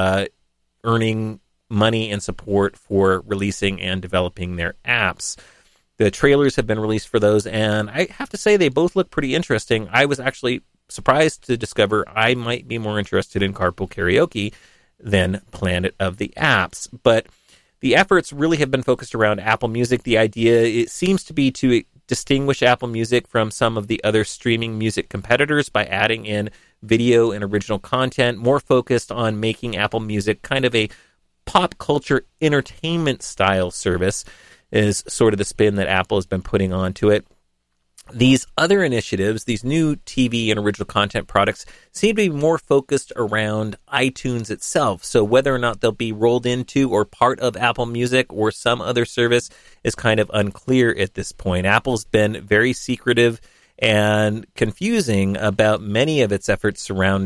earning money and support for releasing and developing their apps. The trailers have been released for those, and I have to say they both look pretty interesting. I was actually surprised to discover I might be more interested in Carpool Karaoke than Planet of the Apps. But the efforts really have been focused around Apple Music. The idea, it seems to be to distinguish Apple Music from some of the other streaming music competitors by adding in video and original content, more focused on making Apple Music kind of a pop culture entertainment style service, is sort of the spin that Apple has been putting onto it. These other initiatives, these new TV and original content products, seem to be more focused around iTunes itself. So whether or not they'll be rolled into or part of Apple Music or some other service is kind of unclear at this point. Apple's been very secretive and confusing about many of its efforts surrounding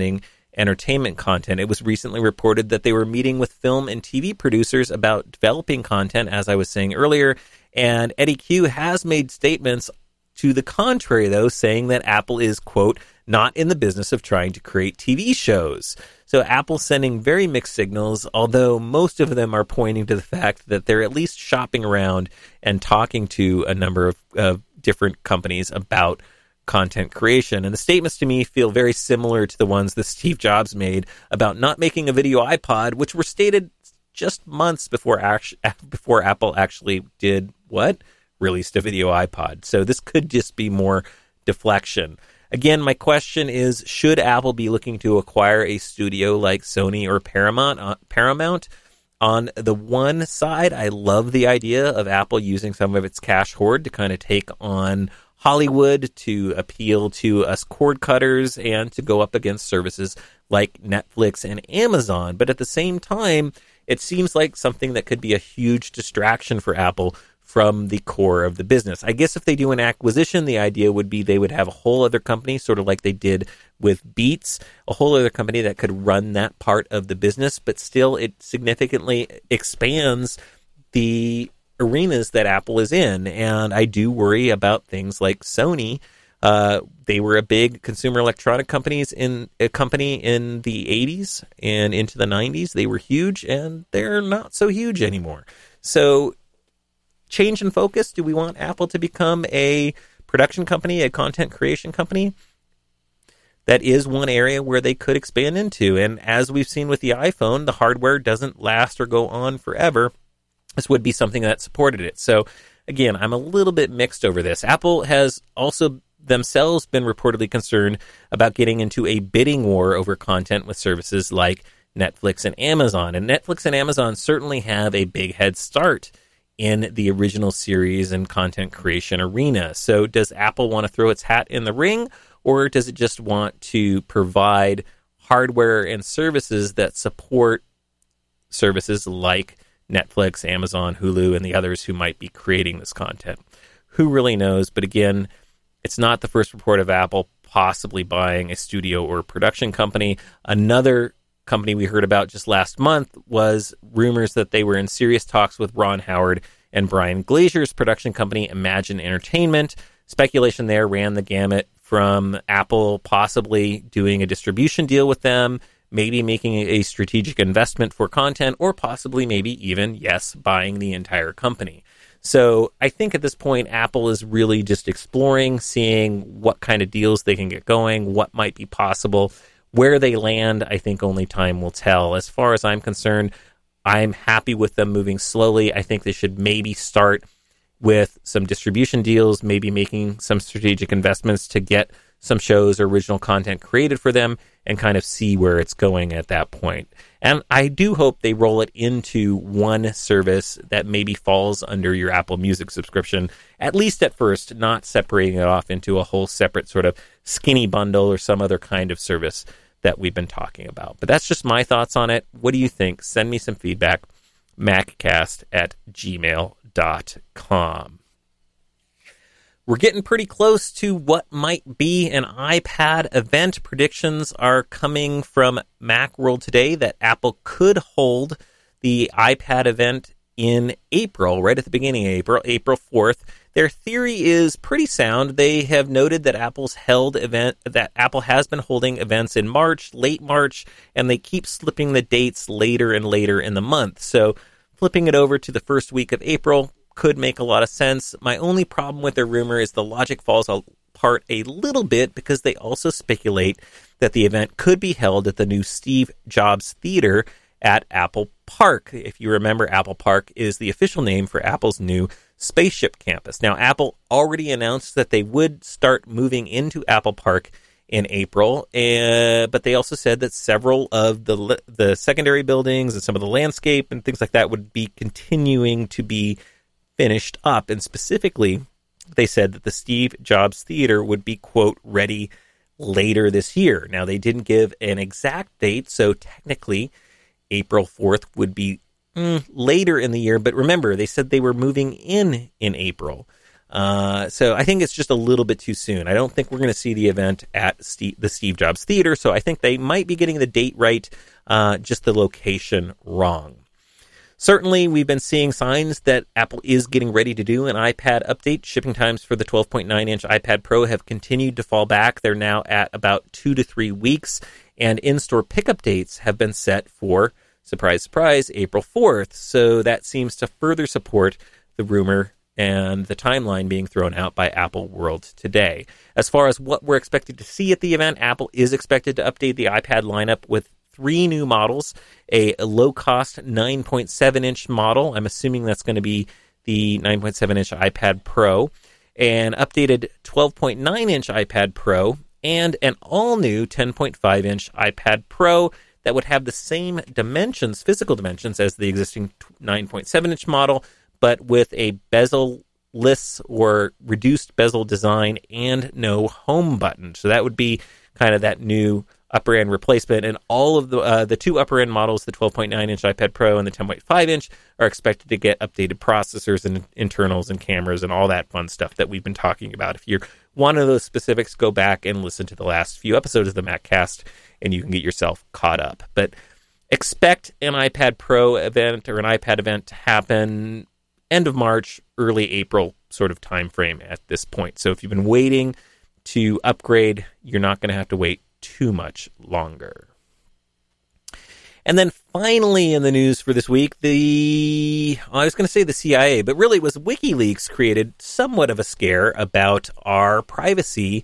entertainment content. It was recently reported that they were meeting with film and TV producers about developing content, as I was saying earlier, and Eddie Q has made statements to the contrary, though, saying that Apple is, quote, not in the business of trying to create TV shows. So Apple's sending very mixed signals, although most of them are pointing to the fact that they're at least shopping around and talking to a number of different companies about content creation. And the statements to me feel very similar to the ones that Steve Jobs made about not making a video iPod, which were stated just months before Apple actually did what? Released a video iPod. So this could just be more deflection. Again, my question is, should Apple be looking to acquire a studio like Sony or Paramount? On the one side, I love the idea of Apple using some of its cash hoard to kind of take on Hollywood, to appeal to us cord cutters, and to go up against services like Netflix and Amazon. But at the same time, it seems like something that could be a huge distraction for Apple from the core of the business. I guess if they do an acquisition, the idea would be they would have a whole other company, sort of like they did with Beats, a whole other company that could run that part of the business, but still it significantly expands the arenas that Apple is in. And I do worry about things like Sony. They were a big consumer electronic company in the 80s and into the 90s. They were huge, and they're not so huge anymore. So change in focus. Do we want Apple to become a production company, a content creation company? That is one area where they could expand into. And as we've seen with the iPhone, the hardware doesn't last or go on forever. This would be something that supported it. So again, I'm a little bit mixed over this. Apple has also themselves been reportedly concerned about getting into a bidding war over content with services like Netflix and Amazon. And Netflix and Amazon certainly have a big head start in the original series and content creation arena. So does Apple want to throw its hat in the ring, or does it just want to provide hardware and services that support services like Netflix, Amazon, Hulu, and the others who might be creating this content? Who really knows? But again, it's not the first report of Apple possibly buying a studio or production company. Another company we heard about just last month was rumors that they were in serious talks with Ron Howard and Brian Glazer's production company, Imagine Entertainment. Speculation there ran the gamut from Apple possibly doing a distribution deal with them, maybe making a strategic investment for content, or possibly maybe even, yes, buying the entire company. So I think at this point, Apple is really just exploring, seeing what kind of deals they can get going, what might be possible. Where they land, I think only time will tell. As far as I'm concerned, I'm happy with them moving slowly. I think they should maybe start with some distribution deals, maybe making some strategic investments to get some shows or original content created for them, and kind of see where it's going at that point. And I do hope they roll it into one service that maybe falls under your Apple Music subscription, at least at first, not separating it off into a whole separate sort of skinny bundle or some other kind of service that we've been talking about. But that's just my thoughts on it. What do you think? Send me some feedback. maccast@gmail.com. We're getting pretty close to what might be an iPad event. Predictions are coming from Macworld today that Apple could hold the iPad event in April, right at the beginning of April 4th. Their theory is pretty sound. They have noted that Apple has been holding events in March, late March, and they keep slipping the dates later and later in the month. So flipping it over to the first week of April could make a lot of sense. My only problem with their rumor is the logic falls apart a little bit, because they also speculate that the event could be held at the new Steve Jobs Theater at Apple Park. If you remember, Apple Park is the official name for Apple's new spaceship campus. Now, Apple already announced that they would start moving into Apple Park in April, but they also said that several of the secondary buildings and some of the landscape and things like that would be continuing to be finished up. And specifically, they said that the Steve Jobs Theater would be, quote, ready later this year. Now, they didn't give an exact date, so technically April 4th would be later in the year. But remember, they said they were moving in April. So I think it's just a little bit too soon. I don't think we're going to see the event at the Steve Jobs Theater, so I think they might be getting the date right, just the location wrong. Certainly, we've been seeing signs that Apple is getting ready to do an iPad update. Shipping times for the 12.9-inch iPad Pro have continued to fall back. They're now at about 2 to 3 weeks, and in-store pickup dates have been set for, surprise, surprise, April 4th. So that seems to further support the rumor and the timeline being thrown out by Apple World today. As far as what we're expected to see at the event, Apple is expected to update the iPad lineup with 3 new models, a low-cost 9.7-inch model. I'm assuming that's going to be the 9.7-inch iPad Pro, an updated 12.9-inch iPad Pro, and an all-new 10.5-inch iPad Pro that would have the same dimensions, physical dimensions, as the existing 9.7-inch model, but with a bezel-less or reduced bezel design and no home button. So that would be kind of that new upper-end replacement, and all of the two upper-end models, the 12.9-inch iPad Pro and the 10.5-inch, are expected to get updated processors and internals and cameras and all that fun stuff that we've been talking about. If you're one of those specifics, go back and listen to the last few episodes of the MacCast, and you can get yourself caught up. But expect an iPad Pro event or an iPad event to happen end of March, early April sort of time frame at this point. So if you've been waiting to upgrade, you're not going to have to wait too much longer. And then finally in the news for this week, I was going to say the CIA, but really it was WikiLeaks created somewhat of a scare about our privacy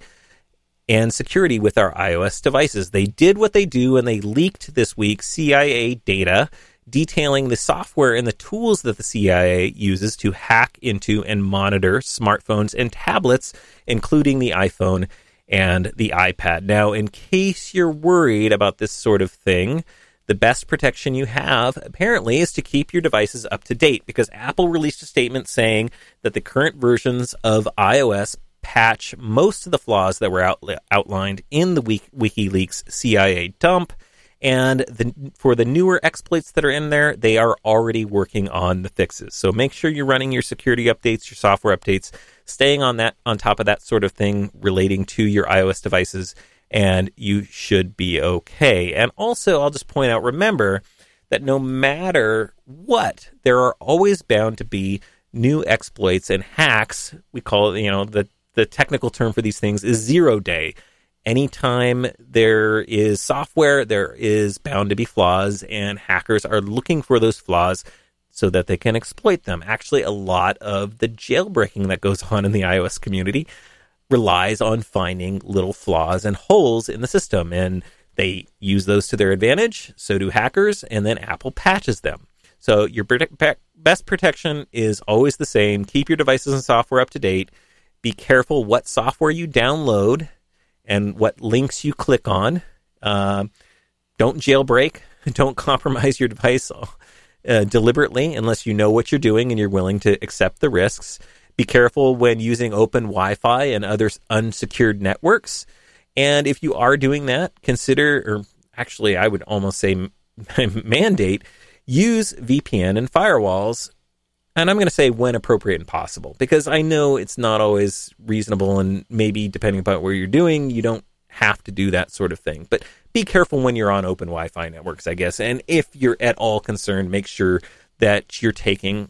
and security with our iOS devices. They did what they do, and they leaked this week CIA data detailing the software and the tools that the CIA uses to hack into and monitor smartphones and tablets, including the iPhone and the iPad. Now, in case you're worried about this sort of thing, the best protection you have, apparently, is to keep your devices up to date, because Apple released a statement saying that the current versions of iOS patch most of the flaws that were outlined in the WikiLeaks CIA dump, and for the newer exploits that are in there, they are already working on the fixes. So make sure you're running your security updates, your software updates, staying on top of that sort of thing relating to your iOS devices, and you should be okay. And also, I'll just point out, remember that no matter what, there are always bound to be new exploits and hacks. We call it, the technical term for these things is 0 day. Anytime there is software, there is bound to be flaws, and hackers are looking for those flaws so that they can exploit them. Actually, a lot of the jailbreaking that goes on in the iOS community relies on finding little flaws and holes in the system, and they use those to their advantage. So do hackers, and then Apple patches them. So your best protection is always the same. Keep your devices and software up to date. Be careful what software you download and what links you click on. Don't jailbreak. Don't compromise your device deliberately unless you know what you're doing and you're willing to accept the risks. Be careful when using open Wi-Fi and other unsecured networks. And if you are doing that, consider, or actually I would almost say mandate, use VPN and firewalls. And I'm going to say when appropriate and possible, because I know it's not always reasonable, and maybe depending upon what you're doing, you don't have to do that sort of thing. But be careful when you're on open Wi-Fi networks, I guess. And if you're at all concerned, make sure that you're taking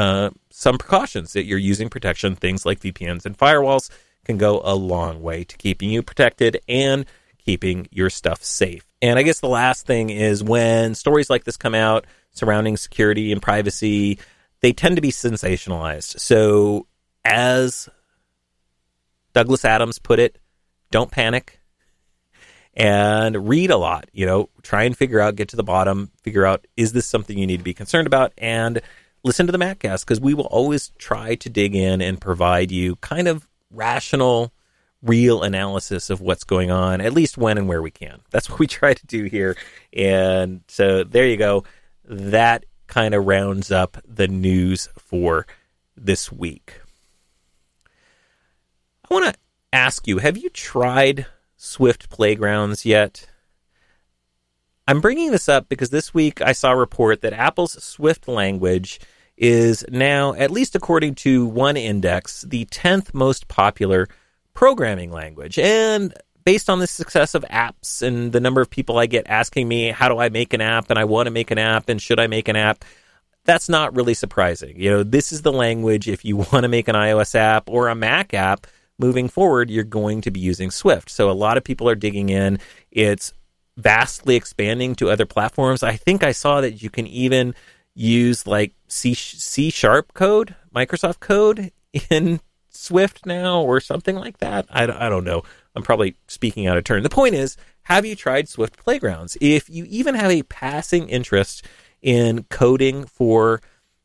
some precautions, that you're using protection. Things like VPNs and firewalls can go a long way to keeping you protected and keeping your stuff safe. And I guess the last thing is, when stories like this come out surrounding security and privacy, they tend to be sensationalized. So, as Douglas Adams put it, don't panic and read a lot. Try and figure out, get to the bottom, figure out, is this something you need to be concerned about? And listen to the MacCast, because we will always try to dig in and provide you kind of rational, real analysis of what's going on, at least when and where we can. That's what we try to do here. And so there you go. That kind of rounds up the news for this week. I want to ask you, have you tried Swift Playgrounds yet? I'm bringing this up because this week I saw a report that Apple's Swift language is now, at least according to one index, the 10th most popular programming language. And based on the success of apps and the number of people I get asking me, how do I make an app? And I want to make an app, and should I make an app? That's not really surprising. This is the language. If you want to make an iOS app or a Mac app, moving forward, you're going to be using Swift. So a lot of people are digging in. It's vastly expanding to other platforms. I think I saw that you can even use like C# code, Microsoft code in Swift now, or something like that. I don't know. I'm probably speaking out of turn. The point is, have you tried Swift Playgrounds? If you even have a passing interest in coding for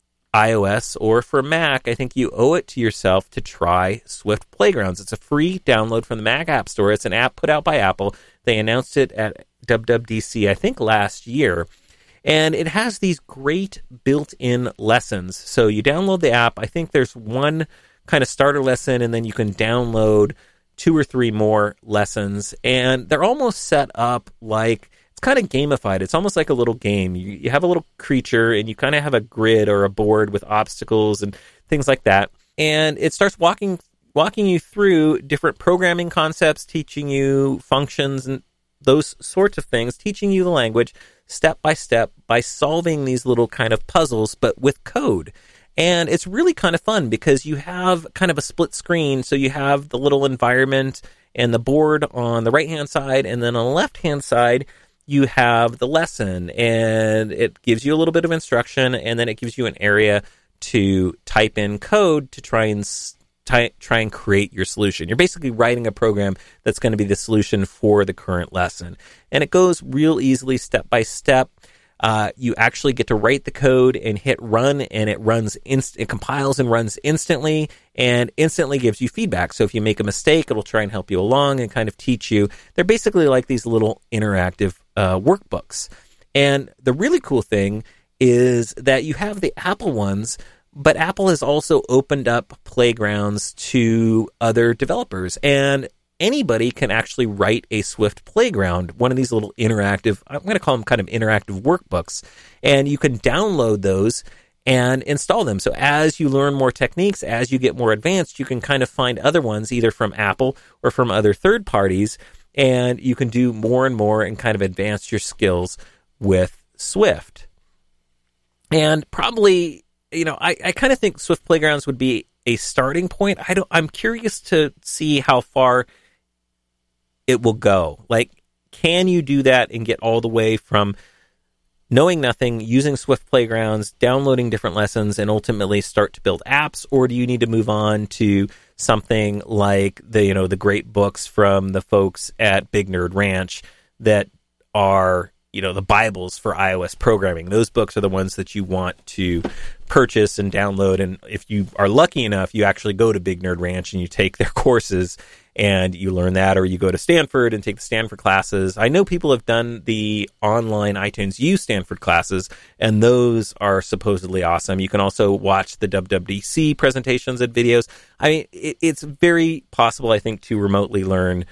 iOS or for Mac, I think you owe it to yourself to try Swift Playgrounds. It's a free download from the Mac App Store. It's an app put out by Apple. They announced it at WWDC, I think, last year. And it has these great built-in lessons. So you download the app. I think there's one kind of starter lesson, and then you can download 2 or 3 more lessons. And they're almost set up like, it's kind of gamified. It's almost like a little game. You have a little creature, and you kind of have a grid or a board with obstacles and things like that. And it starts walking you through different programming concepts, teaching you functions and those sorts of things, teaching you the language step by step by solving these little kind of puzzles, but with code. And it's really kind of fun because you have kind of a split screen. So you have the little environment and the board on the right-hand side, and then on the left-hand side, you have the lesson, and it gives you a little bit of instruction, and then it gives you an area to type in code to try and create your solution. You're basically writing a program that's going to be the solution for the current lesson. And it goes real easily, step by step. You actually get to write the code and hit run, and it compiles and runs instantly, and instantly gives you feedback. So if you make a mistake, it'll try and help you along and kind of teach you. They're basically like these little interactive workbooks. And the really cool thing is that you have the Apple ones, but Apple has also opened up Playgrounds to other developers, and anybody can actually write a Swift Playground, one of these little interactive, I'm going to call them kind of interactive workbooks, and you can download those and install them. So as you learn more techniques, as you get more advanced, you can kind of find other ones either from Apple or from other third parties, and you can do more and more and kind of advance your skills with Swift. And probably, I kind of think Swift Playgrounds would be a starting point. I'm curious to see how far it will go. Like, can you do that and get all the way from knowing nothing, using Swift Playgrounds, downloading different lessons, and ultimately start to build apps? Or do you need to move on to something like the great books from the folks at Big Nerd Ranch that are the Bibles for iOS programming? Those books are the ones that you want to purchase and download. And if you are lucky enough, you actually go to Big Nerd Ranch and you take their courses and you learn that, or you go to Stanford and take the Stanford classes. I know people have done the online iTunes U Stanford classes, and those are supposedly awesome. You can also watch the WWDC presentations and videos. I mean, it's very possible, I think, to remotely learn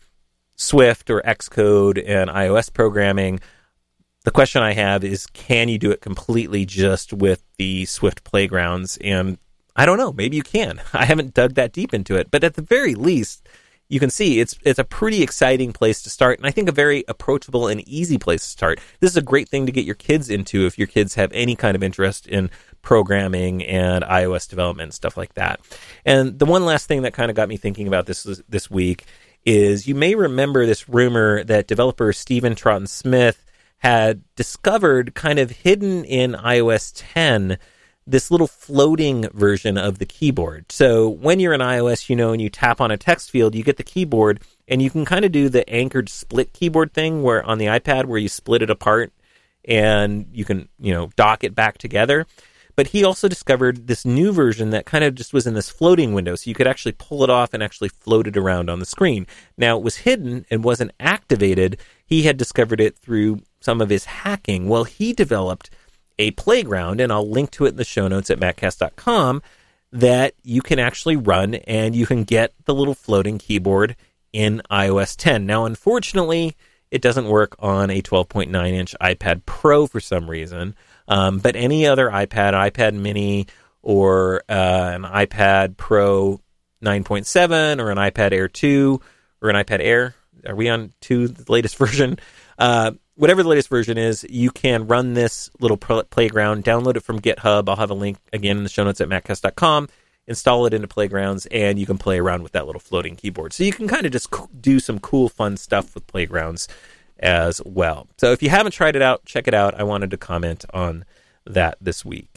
Swift or Xcode and iOS programming. The question I have is, can you do it completely just with the Swift Playgrounds? And I don't know, maybe you can. I haven't dug that deep into it, but at the very least, you can see it's a pretty exciting place to start, and I think a very approachable and easy place to start. This is a great thing to get your kids into if your kids have any kind of interest in programming and iOS development and stuff like that. And the one last thing that kind of got me thinking about this week is, you may remember this rumor that developer Stephen Troughton-Smith had discovered, kind of hidden in iOS 10, this little floating version of the keyboard. So when you're in iOS, and you tap on a text field, you get the keyboard, and you can kind of do the anchored split keyboard thing where on the iPad where you split it apart and you can, dock it back together. But he also discovered this new version that kind of just was in this floating window. So you could actually pull it off and actually float it around on the screen. Now, it was hidden and wasn't activated. He had discovered it through some of his hacking. Well, he developed a playground, and I'll link to it in the show notes at maccast.com, that you can actually run, and you can get the little floating keyboard in iOS 10. Now, unfortunately, It doesn't work on a 12.9-inch iPad Pro for some reason. But any other iPad Mini, or an iPad Pro 9.7, or an iPad Air 2, or an iPad Air. Are we on 2, the latest version? Whatever the latest version is, you can run this little Playground, download it from GitHub. I'll have a link again in the show notes at maccast.com. Install it into Playgrounds, and you can play around with that little floating keyboard. So you can kind of just do some cool, fun stuff with Playgrounds as well. So if you haven't tried it out, check it out. I wanted to comment on that this week.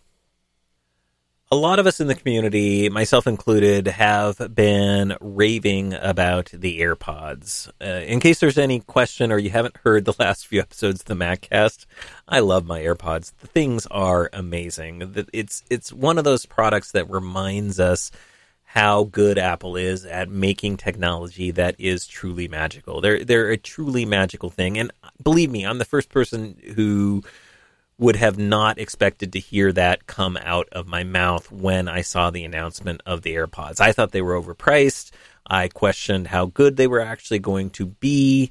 A lot of us in the community, myself included, have been raving about the AirPods. In case there's any question or you haven't heard the last few episodes of the MacCast, I love my AirPods. The things are amazing. It's one of those products that reminds us how good Apple is at making technology that is truly magical. They're a truly magical thing. And believe me, I'm the first person who would have not expected to hear that come out of my mouth when I saw the announcement of the AirPods. I thought they were overpriced. I questioned how good they were actually going to be.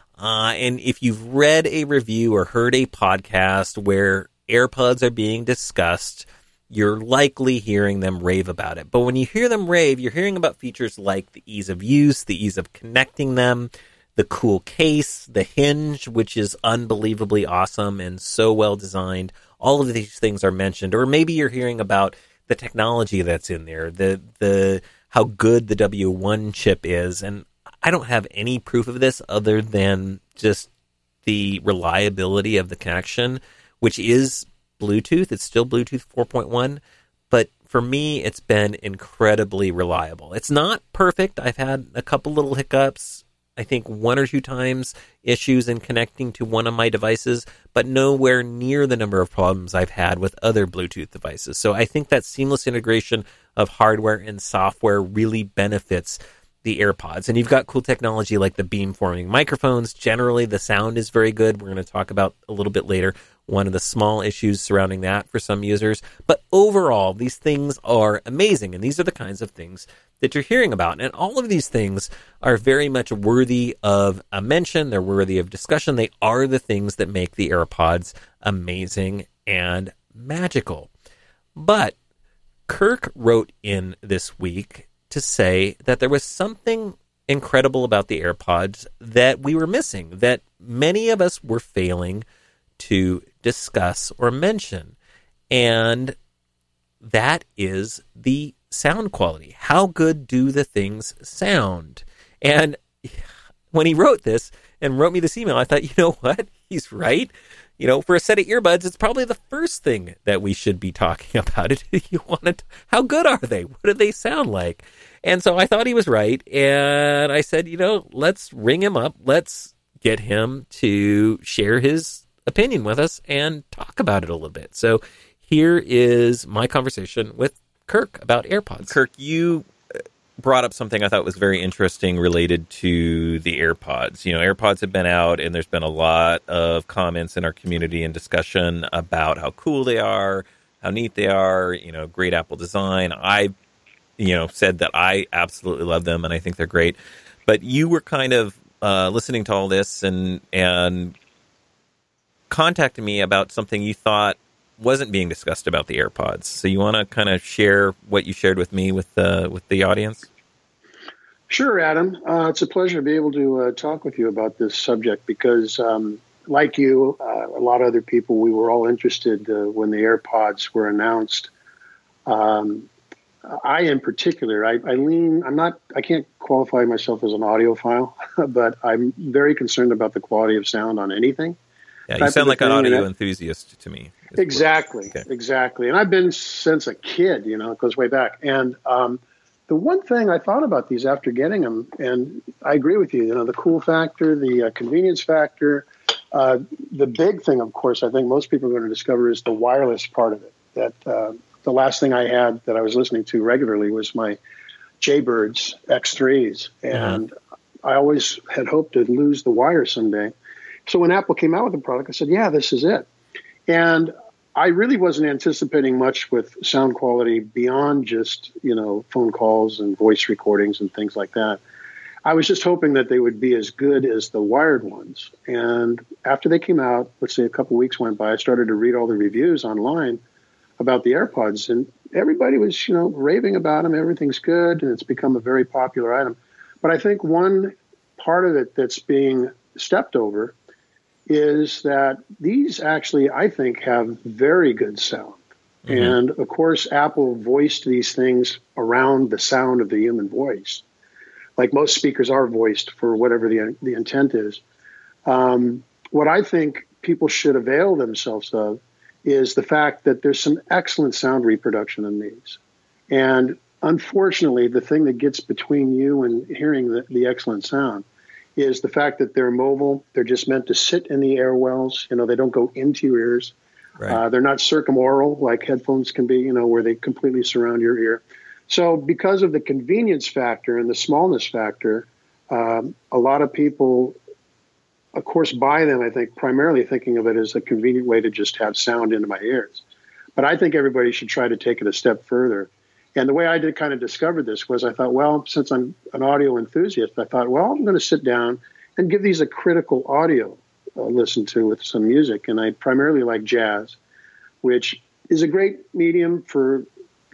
And if you've read a review or heard a podcast where AirPods are being discussed, you're likely hearing them rave about it. But when you hear them rave, you're hearing about features like the ease of use, the ease of connecting them, the cool case, the hinge, which is unbelievably awesome and so well designed. All of these things are mentioned. Or maybe you're hearing about the technology that's in there, the how good the W1 chip is. And I don't have any proof of this other than just the reliability of the connection, which is Bluetooth. It's still Bluetooth 4.1. But for me, it's been incredibly reliable. It's not perfect. I've had a couple little hiccups. I think 1 or 2 times issues in connecting to one of my devices, but nowhere near the number of problems I've had with other Bluetooth devices. So I think that seamless integration of hardware and software really benefits the AirPods. And you've got cool technology like the beamforming microphones. Generally, the sound is very good. We're going to talk about a little bit later one of the small issues surrounding that for some users. But overall, these things are amazing. And these are the kinds of things that you're hearing about. And all of these things are very much worthy of a mention. They're worthy of discussion. They are the things that make the AirPods amazing and magical. But Kirk wrote in this week to say that there was something incredible about the AirPods that we were missing, that many of us were failing to discuss or mention. And that is the sound quality. How good do the things sound? And when he wrote this and wrote me this email, I thought, you know what? He's right. You know, for a set of earbuds, it's probably the first thing that we should be talking about. How good are they? What do they sound like? And so I thought he was right. And I said, you know, let's ring him up. Let's get him to share his opinion with us and talk about it a little bit. So here is my conversation with Kirk about AirPods. Kirk, you brought up something I thought was very interesting related to the AirPods. You know, AirPods have been out, and there's been a lot of comments in our community and discussion about how cool they are, how neat they are, you know, great Apple design. I, said that I absolutely love them, and I think they're great. But you were kind of listening to all this and contacted me about something you thought wasn't being discussed about the AirPods. So you want to kind of share what you shared with me with the audience? Sure, Adam. It's a pleasure to be able to talk with you about this subject because, like you, a lot of other people, we were all interested when the AirPods were announced. I, in particular, I can't qualify myself as an audiophile, but I'm very concerned about the quality of sound on anything. Yeah, you sound like an audio enthusiast to me. Exactly, okay. Exactly. And I've been since a kid, it goes way back. And the one thing I thought about these after getting them, and I agree with you, the cool factor, the convenience factor, the big thing, of course, I think most people are going to discover is the wireless part of it. That the last thing I had that I was listening to regularly was my Jaybirds X3s. And I always had hoped to lose the wire someday. So when Apple came out with the product, I said, yeah, this is it. And I really wasn't anticipating much with sound quality beyond just, phone calls and voice recordings and things like that. I was just hoping that they would be as good as the wired ones. And after they came out, let's say a couple of weeks went by, I started to read all the reviews online about the AirPods, and everybody was, raving about them. Everything's good, and it's become a very popular item. But I think one part of it that's being stepped over is that these actually, I think, have very good sound. Mm-hmm. And of course, Apple voiced these things around the sound of the human voice. Like most speakers are voiced for whatever the intent is. What I think people should avail themselves of is the fact that there's some excellent sound reproduction in these. And unfortunately, the thing that gets between you and hearing the excellent sound is the fact that they're mobile. They're just meant to sit in the airwells. They don't go into your ears. Right. They're not circumaural like headphones can be, where they completely surround your ear. So because of the convenience factor and the smallness factor, a lot of people, of course, buy them, I think, primarily thinking of it as a convenient way to just have sound into my ears. But I think everybody should try to take it a step further. And the way I did kind of discover this was I thought, well, since I'm an audio enthusiast, I thought, well, I'm going to sit down and give these a critical audio listen to with some music. And I primarily like jazz, which is a great medium for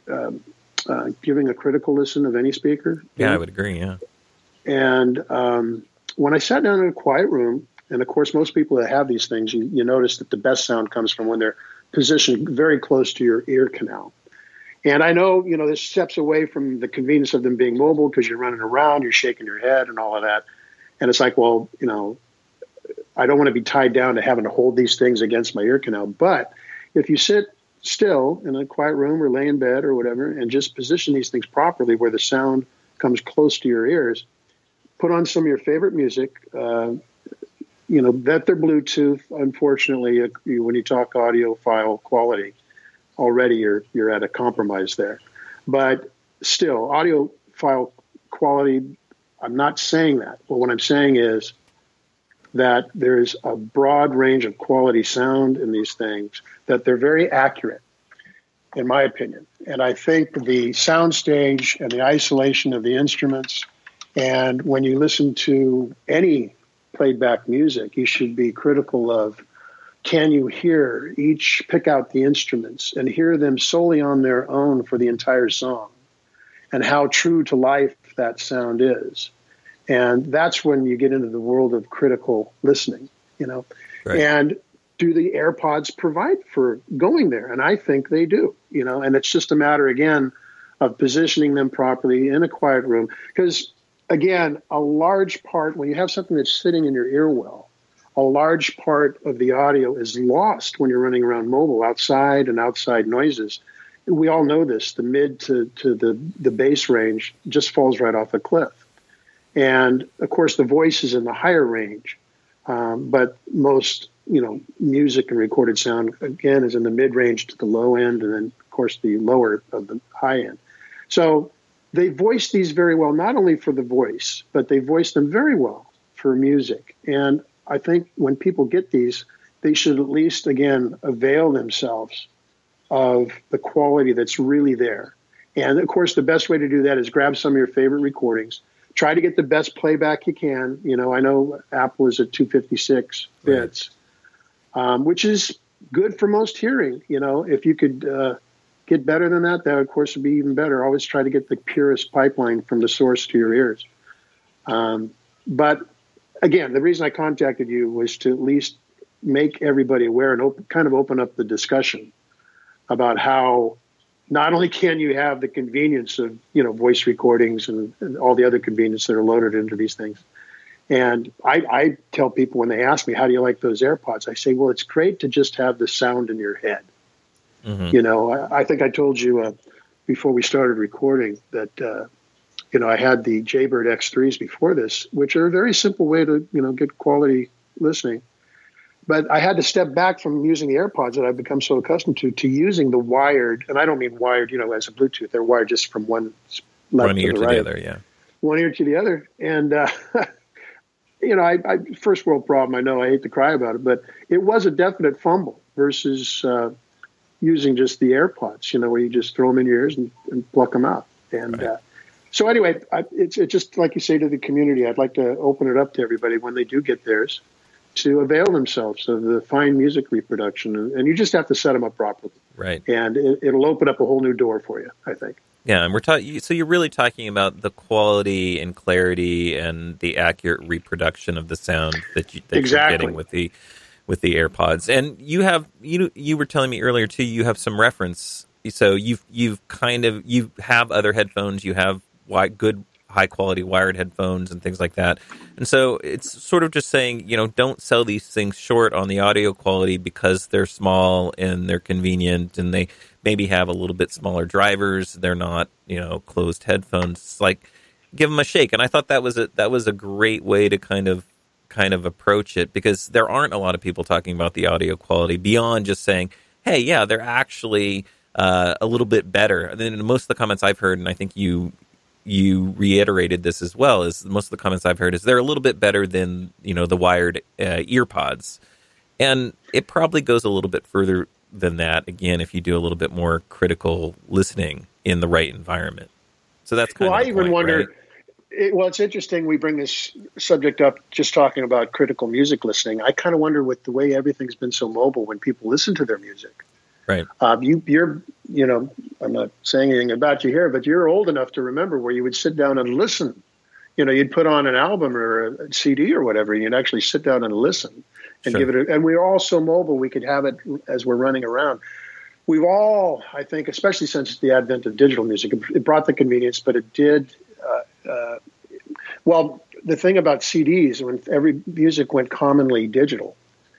giving a critical listen of any speaker. Yeah, I would agree, yeah. And when I sat down in a quiet room, and of course, most people that have these things, you notice that the best sound comes from when they're positioned very close to your ear canal. And I know, this steps away from the convenience of them being mobile because you're running around, you're shaking your head and all of that. And it's like, well, I don't want to be tied down to having to hold these things against my ear canal. But if you sit still in a quiet room or lay in bed or whatever and just position these things properly where the sound comes close to your ears, put on some of your favorite music, that they're Bluetooth. Unfortunately, when you talk audiophile quality, already you're at a compromise there. But still, audiophile quality, I'm not saying that. But what I'm saying is that there's a broad range of quality sound in these things, that they're very accurate, in my opinion. And I think the soundstage and the isolation of the instruments, and when you listen to any played back music, you should be critical of, can you pick out the instruments and hear them solely on their own for the entire song, and how true to life that sound is. And that's when you get into the world of critical listening, Right. And do the AirPods provide for going there? And I think they do, and it's just a matter, again, of positioning them properly in a quiet room. Because, again, a large part, when you have something that's sitting in your ear well, a large part of the audio is lost when you're running around mobile outside and outside noises. We all know this. The mid to the bass range just falls right off a cliff. And, of course, the voice is in the higher range. But most, music and recorded sound, again, is in the mid-range to the low end, and then, of course, the lower of the high end. So they voice these very well, not only for the voice, but they voice them very well for music. And I think when people get these, they should at least, again, avail themselves of the quality that's really there. And, of course, the best way to do that is grab some of your favorite recordings. Try to get the best playback you can. I know Apple is at 256 bits, which is good for most hearing. If you could get better than that, that, of course, would be even better. Always try to get the purest pipeline from the source to your ears. But, again, the reason I contacted you was to at least make everybody aware and open up the discussion about how not only can you have the convenience of, voice recordings and all the other convenience that are loaded into these things. And I tell people when they ask me, how do you like those AirPods? I say, well, it's great to just have the sound in your head. Mm-hmm. I think I told you before we started recording that, I had the Jaybird X3s before this, which are a very simple way to, get quality listening. But I had to step back from using the AirPods that I've become so accustomed to using the wired, and I don't mean wired, as a Bluetooth. They're wired just from one ear to the other, yeah. One ear to the other. And, I first world problem, I know, I hate to cry about it, but it was a definite fumble versus using just the AirPods, where you just throw them in your ears and pluck them out. And So anyway, it's just like you say to the community. I'd like to open it up to everybody when they do get theirs to avail themselves of the fine music reproduction, and you just have to set them up properly. Right. And it'll open up a whole new door for you, I think. Yeah, and we're talking. So you're really talking about the quality and clarity and the accurate reproduction of the sound that you're getting with the AirPods. And you were telling me earlier too. You have some reference. So you have other headphones. You have good high quality wired headphones and things like that. And so it's sort of just saying, don't sell these things short on the audio quality because they're small and they're convenient and they maybe have a little bit smaller drivers. They're not, closed headphones. It's like, give them a shake. And I thought that was a great way to kind of approach it, because there aren't a lot of people talking about the audio quality beyond just saying, hey, yeah, they're actually a little bit better. And then most of the comments I've heard, and I think you reiterated this as well, is most of the comments I've heard is they're a little bit better than, the wired earpods. And it probably goes a little bit further than that, again, if you do a little bit more critical listening in the right environment. So that's kind of the point, wonder, right? It's interesting we bring this subject up just talking about critical music listening. I kind of wonder, with the way everything's been so mobile, when people listen to their music. Right. You're, I'm not saying anything about you here, but you're old enough to remember where you would sit down and listen. You'd put on an album or a CD or whatever, and you'd actually sit down and listen and give it and we were all so mobile, we could have it as we're running around. We've all, I think, especially since the advent of digital music, it brought the convenience, but it did. Well, the thing about CDs, when every music went commonly digital,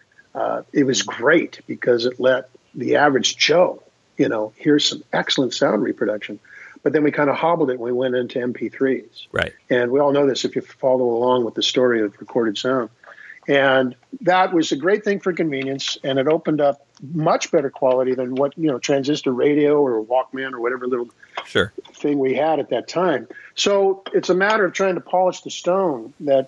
it was great because it let the average Joe, here's some excellent sound reproduction. But then we kind of hobbled it when we went into MP3s. Right. And we all know this if you follow along with the story of recorded sound. And that was a great thing for convenience, and it opened up much better quality than what, transistor radio or Walkman or whatever little thing we had at that time. So it's a matter of trying to polish the stone that,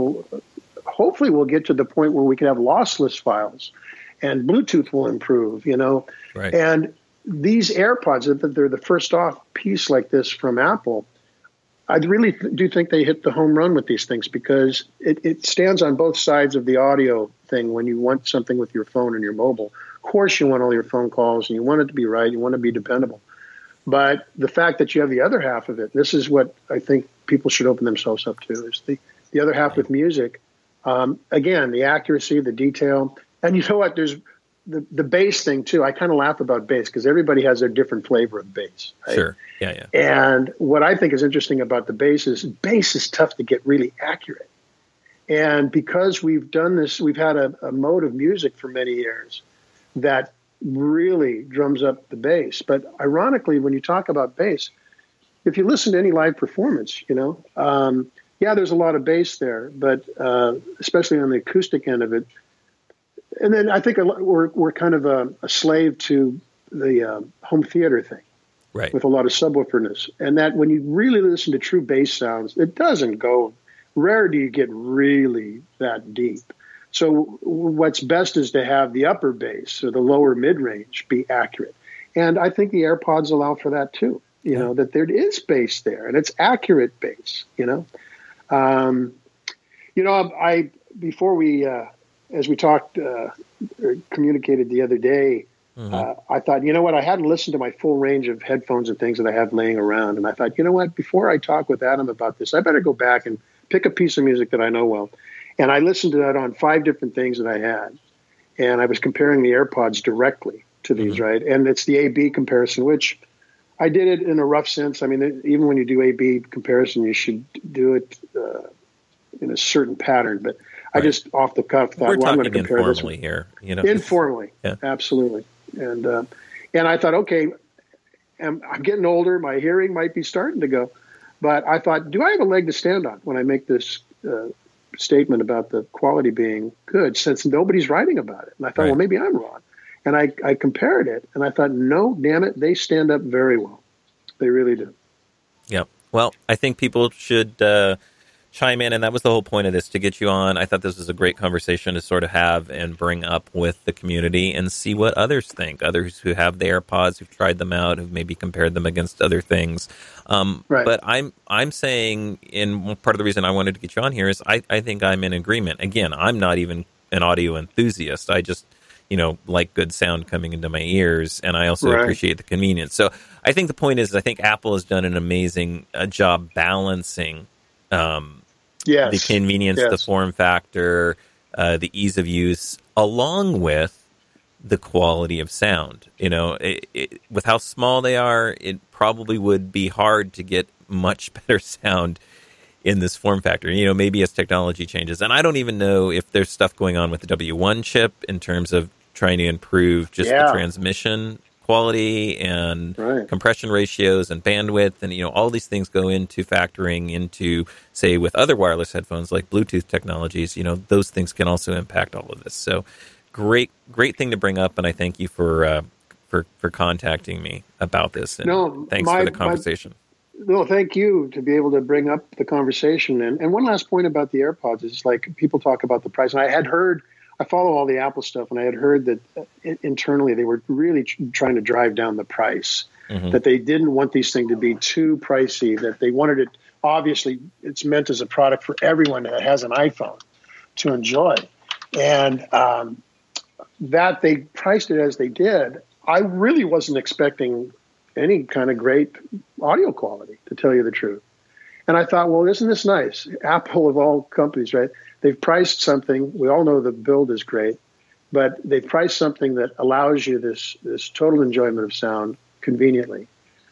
hopefully we'll get to the point where we can have lossless files and Bluetooth will improve, Right. And these AirPods, they're the first off piece like this from Apple. I really do think they hit the home run with these things, because it stands on both sides of the audio thing. When you want something with your phone and your mobile, of course you want all your phone calls and you want it to be right, you want to be dependable. But the fact that you have the other half of it, this is what I think people should open themselves up to, is the other half with music. Again, the accuracy, the detail. And you know what, there's the bass thing too. I kind of laugh about bass because everybody has their different flavor of bass. Right? Sure. Yeah. And what I think is interesting about the bass is tough to get really accurate. And because we've done this, we've had a mode of music for many years that really drums up the bass. But ironically, when you talk about bass, if you listen to any live performance, there's a lot of bass there, but especially on the acoustic end of it. And then I think we're kind of a slave to the home theater thing, right? With a lot of subwooferness. And that when you really listen to true bass sounds, it doesn't go, rare do you get really that deep. So what's best is to have the upper bass or the lower mid-range be accurate. And I think the AirPods allow for that too, that there is bass there and it's accurate bass, before we, as we talked, or communicated the other day, I thought, I hadn't listened to my full range of headphones and things that I have laying around. And I thought, before I talk with Adam about this, I better go back and pick a piece of music that I know well. And I listened to that on 5 different things that I had. And I was comparing the AirPods directly to these, right? And it's the A-B comparison, which I did it in a rough sense. I mean, even when you do A-B comparison, you should do it in a certain pattern. But I just off the cuff thought, I'm going to compare this one. Here, informally, absolutely. And I thought, okay, I'm getting older. My hearing might be starting to go, but I thought, do I have a leg to stand on when I make this statement about the quality being good, since nobody's writing about it? And I thought, well, maybe I'm wrong. And I compared it, and I thought, no, damn it, they stand up very well. They really do. Yeah. Well, I think people should chime in, and that was the whole point of this, to get you on. I thought this was a great conversation to sort of have and bring up with the community and see what others think, others who have the AirPods, who've tried them out, who've maybe compared them against other things. Right. But I'm saying, and part of the reason I wanted to get you on here is I think I'm in agreement. Again, I'm not even an audio enthusiast. I just, like good sound coming into my ears, and I also appreciate the convenience. So I think the point is, I think Apple has done an amazing job balancing the convenience, the form factor, the ease of use, along with the quality of sound. With how small they are, it probably would be hard to get much better sound in this form factor, maybe as technology changes. And I don't even know if there's stuff going on with the W1 chip in terms of trying to improve just the transmission quality and compression ratios and bandwidth. And, all these things go into factoring into, say, with other wireless headphones like Bluetooth technologies, those things can also impact all of this. So great thing to bring up. And I thank you for contacting me about this. And thanks for the conversation. Thank you to be able to bring up the conversation. And one last point about the AirPods is, like, people talk about the price. And I follow all the Apple stuff, and I had heard that internally they were really trying to drive down the price, that they didn't want these things to be too pricey, that they wanted it, obviously it's meant as a product for everyone that has an iPhone to enjoy. And that they priced it as they did, I really wasn't expecting any kind of great audio quality, to tell you the truth. And I thought, well, isn't this nice? Apple, of all companies, right? They've priced something. We all know the build is great, but they've priced something that allows you this total enjoyment of sound conveniently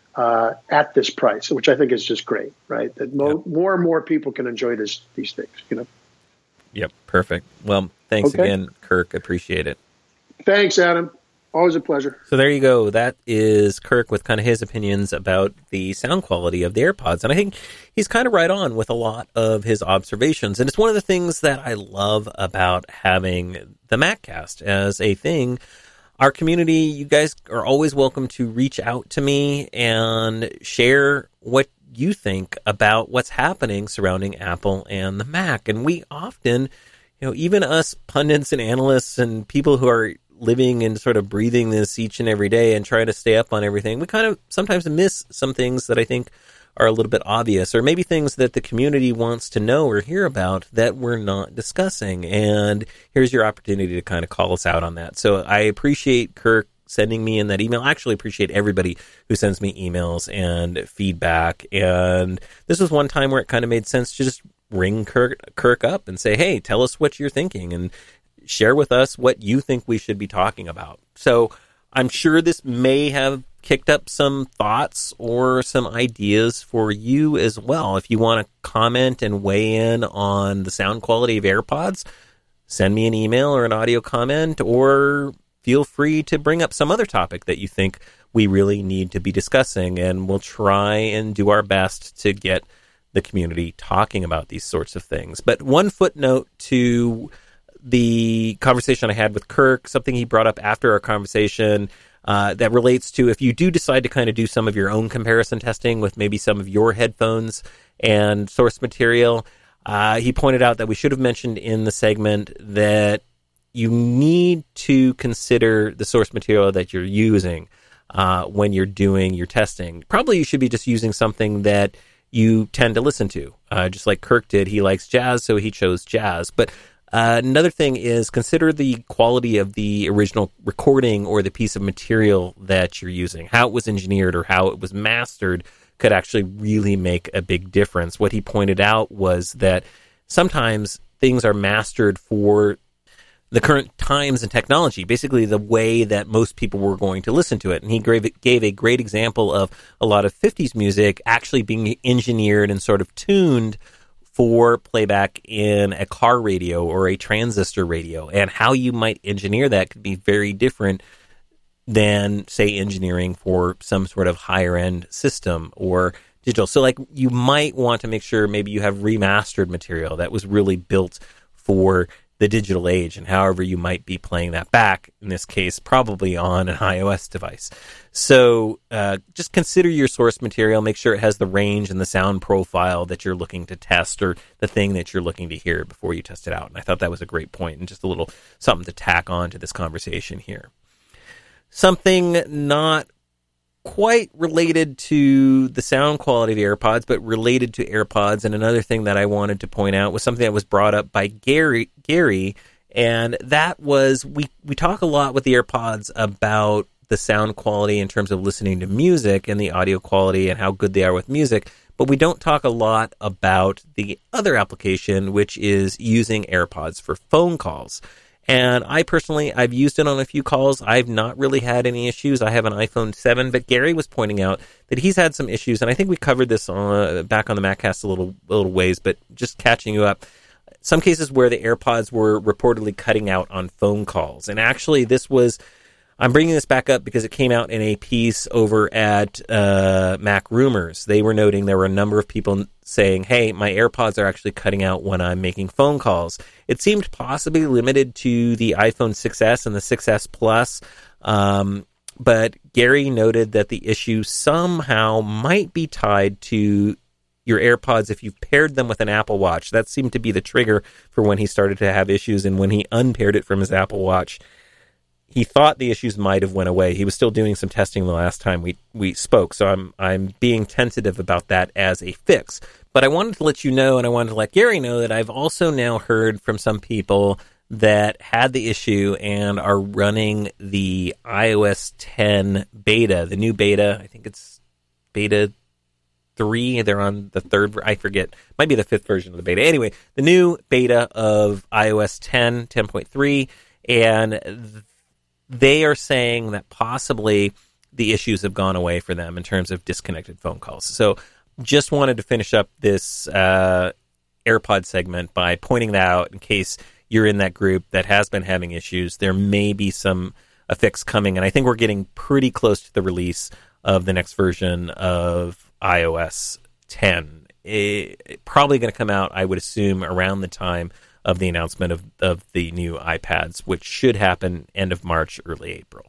at this price, which I think is just great, right? That more and more people can enjoy these things, Yep, perfect. Well, thanks again, Kirk. Appreciate it. Thanks, Adam. Always a pleasure. So there you go. That is Kirk with kind of his opinions about the sound quality of the AirPods. And I think he's kind of right on with a lot of his observations. And it's one of the things that I love about having the MacCast as a thing. Our community, you guys are always welcome to reach out to me and share what you think about what's happening surrounding Apple and the Mac. And we often, even us pundits and analysts and people who are living and sort of breathing this each and every day and trying to stay up on everything, we kind of sometimes miss some things that I think are a little bit obvious, or maybe things that the community wants to know or hear about that we're not discussing. And here's your opportunity to kind of call us out on that. So I appreciate Kirk sending me in that email. I actually appreciate everybody who sends me emails and feedback. And this was one time where it kind of made sense to just ring Kirk up and say, hey, tell us what you're thinking and share with us what you think we should be talking about. So I'm sure this may have kicked up some thoughts or some ideas for you as well. If you want to comment and weigh in on the sound quality of AirPods, send me an email or an audio comment, or feel free to bring up some other topic that you think we really need to be discussing, and we'll try and do our best to get the community talking about these sorts of things. But one footnote to the conversation I had with Kirk, something he brought up after our conversation that relates to if you do decide to kind of do some of your own comparison testing with maybe some of your headphones and source material. He pointed out that we should have mentioned in the segment that you need to consider the source material that you're using when you're doing your testing. Probably you should be just using something that you tend to listen to, just like Kirk did. He likes jazz, so he chose jazz. But another thing is consider the quality of the original recording or the piece of material that you're using. How it was engineered or how it was mastered could actually really make a big difference. What he pointed out was that sometimes things are mastered for the current times and technology, basically the way that most people were going to listen to it. And he gave a great example of a lot of 50s music actually being engineered and sort of tuned for playback in a car radio or a transistor radio, and how you might engineer that could be very different than, say, engineering for some sort of higher end system or digital. So like you might want to make sure maybe you have remastered material that was really built for the digital age and however you might be playing that back, in this case, probably on an iOS device. So just consider your source material, make sure it has the range and the sound profile that you're looking to test or the thing that you're looking to hear before you test it out. And I thought that was a great point and just a little something to tack on to this conversation here. Something not quite related to the sound quality of the AirPods, but related to AirPods. And another thing that I wanted to point out was something that was brought up by Gary, and that was we talk a lot with the AirPods about the sound quality in terms of listening to music and the audio quality and how good they are with music, but we don't talk a lot about the other application, which is using AirPods for phone calls. And I personally, I've used it on a few calls. I've not really had any issues. I have an iPhone 7, but Gary was pointing out that he's had some issues, and I think we covered this back on the MacCast a little ways, but just catching you up. Some cases where the AirPods were reportedly cutting out on phone calls. And actually, I'm bringing this back up because it came out in a piece over at Mac Rumors. They were noting there were a number of people saying, hey, my AirPods are actually cutting out when I'm making phone calls. It seemed possibly limited to the iPhone 6S and the 6S Plus, but Gary noted that the issue somehow might be tied to your AirPods if you've paired them with an Apple Watch. That seemed to be the trigger for when he started to have issues, and when he unpaired it from his Apple Watch, he thought the issues might have went away. He was still doing some testing the last time we spoke, so I'm being tentative about that as a fix. But I wanted to let you know, and I wanted to let Gary know, that I've also now heard from some people that had the issue and are running the iOS 10 beta, the new beta. I think it's beta 3. They're on the third, I forget, might be the 5th version of the beta. Anyway, the new beta of iOS 10, 10.3, and they are saying that possibly the issues have gone away for them in terms of disconnected phone calls. So just wanted to finish up this AirPod segment by pointing that out in case you're in that group that has been having issues. There may be a fix coming, and I think we're getting pretty close to the release of the next version of iOS 10. Probably going to come out, I would assume, around the time of the announcement of the new iPads, which should happen end of March, early April.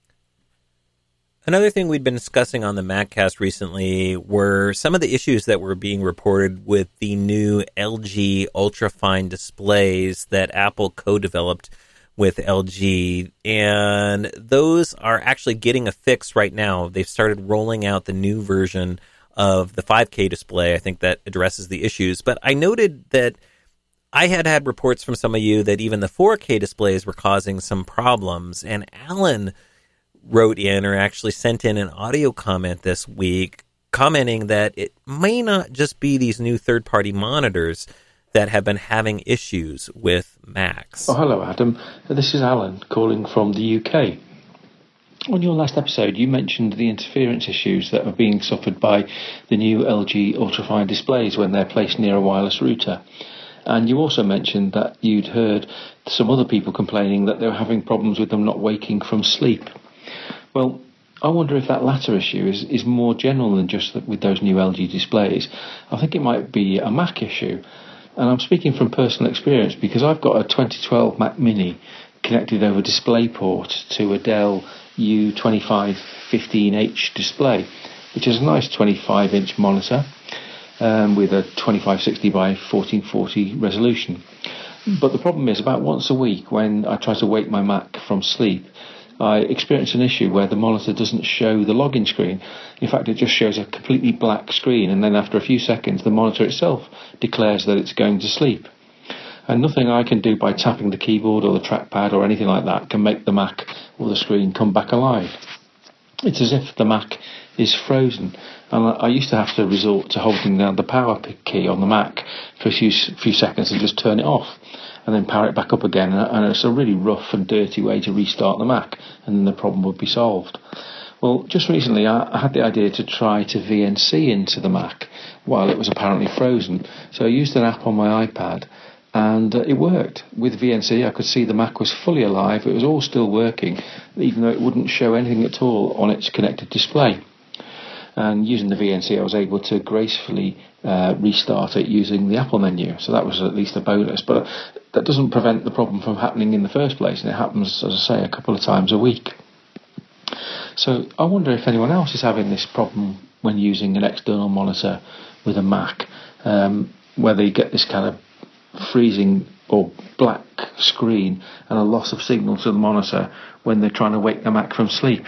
Another thing we'd been discussing on the MacCast recently were some of the issues that were being reported with the new LG ultrafine displays that Apple co-developed with LG, and those are actually getting a fix right now. They've started rolling out the new version of the 5K display, I think, that addresses the issues. But I noted that I had reports from some of you that even the 4K displays were causing some problems, and Alan wrote in, or actually sent in, an audio comment this week commenting that it may not just be these new third-party monitors that have been having issues with Macs. Oh, hello, Adam. This is Alan calling from the UK. On your last episode, you mentioned the interference issues that are being suffered by the new LG ultrafine displays when they're placed near a wireless router. And you also mentioned that you'd heard some other people complaining that they were having problems with them not waking from sleep. Well, I wonder if that latter issue is more general than just with those new LG displays. I think it might be a Mac issue. And I'm speaking from personal experience because I've got a 2012 Mac Mini connected over DisplayPort to a Dell U2515H display, which is a nice 25-inch monitor with a 2560 by 1440 resolution. But the problem is, about once a week when I try to wake my Mac from sleep, I experience an issue where the monitor doesn't show the login screen. In fact, it just shows a completely black screen, and then after a few seconds, the monitor itself declares that it's going to sleep. And nothing I can do by tapping the keyboard or the trackpad or anything like that can make the Mac or the screen come back alive. It's as if the Mac is frozen, and I used to have to resort to holding down the power key on the Mac for a few seconds and just turn it off, and then power it back up again, and it's a really rough and dirty way to restart the Mac, and then the problem would be solved. Well, just recently I had the idea to try to VNC into the Mac while it was apparently frozen, so I used an app on my iPad, and it worked. With VNC I could see the Mac was fully alive, it was all still working, even though it wouldn't show anything at all on its connected display. And using the VNC, I was able to gracefully restart it using the Apple menu. So that was at least a bonus. But that doesn't prevent the problem from happening in the first place. And it happens, as I say, a couple of times a week. So I wonder if anyone else is having this problem when using an external monitor with a Mac, where they get this kind of freezing or black screen and a loss of signal to the monitor when they're trying to wake the Mac from sleep.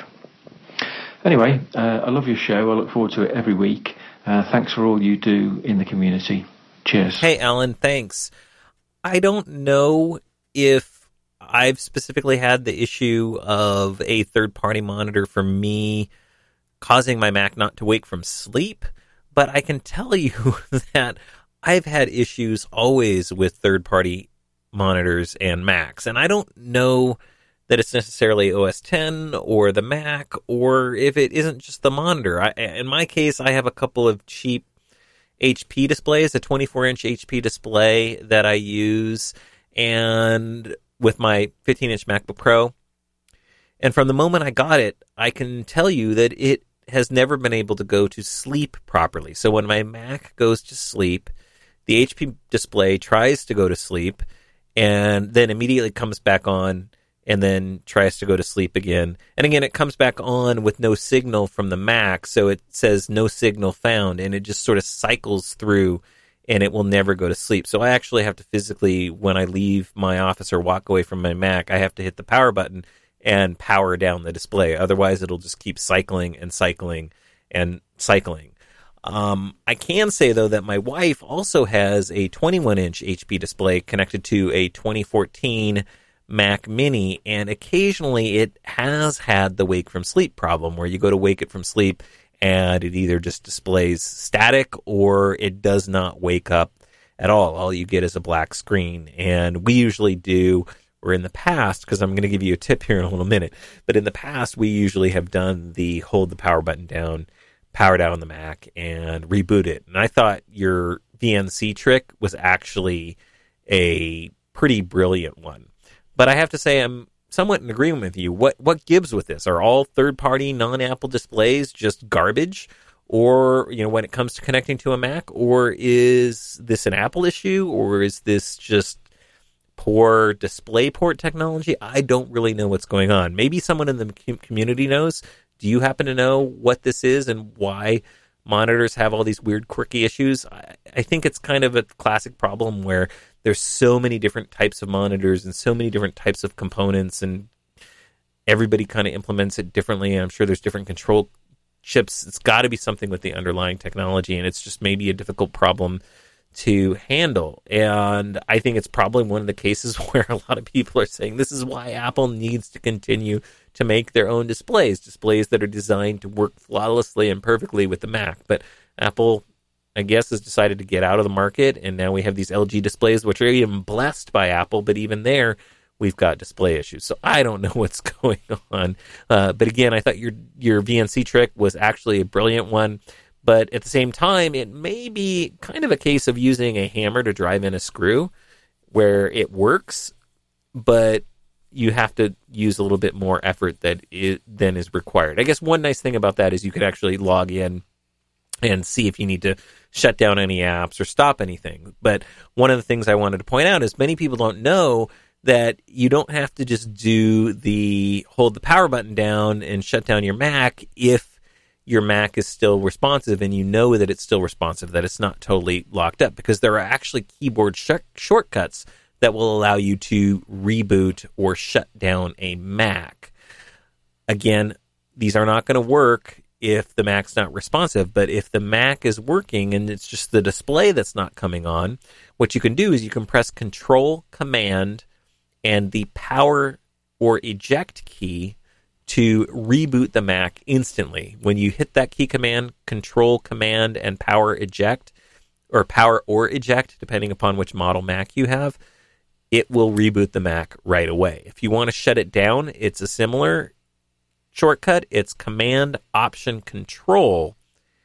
Anyway, I love your show. I look forward to it every week. Thanks for all you do in the community. Cheers. Hey, Alan, thanks. I don't know if I've specifically had the issue of a third-party monitor for me causing my Mac not to wake from sleep, but I can tell you that I've had issues always with third-party monitors and Macs, and I don't know that it's necessarily OS X or the Mac, or if it isn't just the monitor. In my case, I have a couple of cheap HP displays, a 24-inch HP display that I use, and with my 15-inch MacBook Pro. And from the moment I got it, I can tell you that it has never been able to go to sleep properly. So when my Mac goes to sleep, the HP display tries to go to sleep, and then immediately comes back on, and then tries to go to sleep again. And again, it comes back on with no signal from the Mac, so it says no signal found, and it just sort of cycles through, and it will never go to sleep. So I actually have to physically, when I leave my office or walk away from my Mac, I have to hit the power button and power down the display. Otherwise, it'll just keep cycling and cycling and cycling. I can say, though, that my wife also has a 21-inch HP display connected to a 2014 Mac Mini, and occasionally it has had the wake from sleep problem, where you go to wake it from sleep and it either just displays static or it does not wake up at all. All you get is a black screen. And we usually do, or in the past, because I'm going to give you a tip here in a little minute, but in the past we usually have done the hold the power button down, power down the Mac, and reboot it. And I thought your VNC trick was actually a pretty brilliant one. But I have to say I'm somewhat in agreement with you. What gives with this? Are all third-party non-Apple displays just garbage? Or, when it comes to connecting to a Mac? Or is this an Apple issue? Or is this just poor DisplayPort technology? I don't really know what's going on. Maybe someone in the community knows. Do you happen to know what this is and why monitors have all these weird, quirky issues? I think it's kind of a classic problem where there's so many different types of monitors and so many different types of components, and everybody kind of implements it differently. And I'm sure there's different control chips. It's got to be something with the underlying technology, and it's just maybe a difficult problem to handle. And I think it's probably one of the cases where a lot of people are saying this is why Apple needs to continue to make their own displays that are designed to work flawlessly and perfectly with the Mac. But Apple, I guess, has decided to get out of the market, and now we have these LG displays, which are even blessed by Apple, but even there, we've got display issues. So I don't know what's going on. But again, I thought your VNC trick was actually a brilliant one. But at the same time, it may be kind of a case of using a hammer to drive in a screw, where it works, but you have to use a little bit more effort than is required. I guess one nice thing about that is you could actually log in and see if you need to shut down any apps or stop anything. But one of the things I wanted to point out is many people don't know that you don't have to just do the hold the power button down and shut down your Mac if your Mac is still responsive and you know that it's still responsive, that it's not totally locked up, because there are actually keyboard shortcuts that will allow you to reboot or shut down a Mac. Again, these are not going to work if the Mac's not responsive, but if the Mac is working and it's just the display that's not coming on, what you can do is you can press Control, Command, and the power or eject key to reboot the Mac instantly. When you hit that key command, Control, Command, and power eject, or power or eject, depending upon which model Mac you have, it will reboot the Mac right away. If you want to shut it down, it's a similar shortcut. It's Command, Option, Control,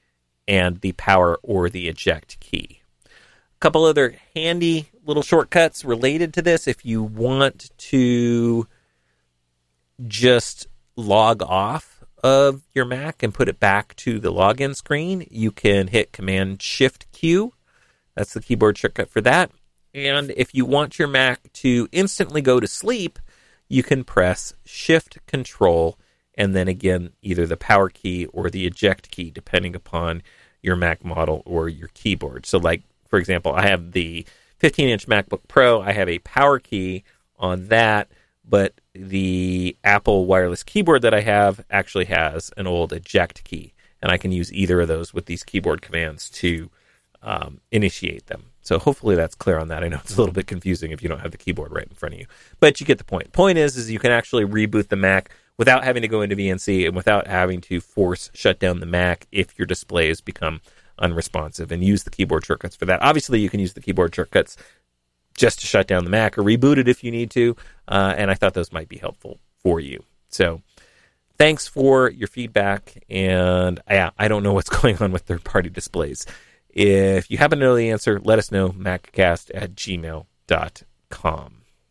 and the power or the eject key. A couple other handy little shortcuts related to this. If you want to just log off of your Mac and put it back to the login screen, you can hit Command-Shift-Q. That's the keyboard shortcut for that. And if you want your Mac to instantly go to sleep, you can press Shift-Control, and then again, either the power key or the eject key, depending upon your Mac model or your keyboard. So like, for example, I have the 15-inch MacBook Pro. I have a power key on that, but the Apple wireless keyboard that I have actually has an old eject key, and I can use either of those with these keyboard commands to initiate them. So hopefully that's clear on that. I know it's a little bit confusing if you don't have the keyboard right in front of you, but you get the point. Point is you can actually reboot the Mac without having to go into VNC and without having to force shut down the Mac if your displays become unresponsive, and use the keyboard shortcuts for that. Obviously, you can use the keyboard shortcuts just to shut down the Mac or reboot it if you need to, and I thought those might be helpful for you. So thanks for your feedback, and I don't know what's going on with third-party displays. If you happen to know the answer, let us know, maccast@gmail.com.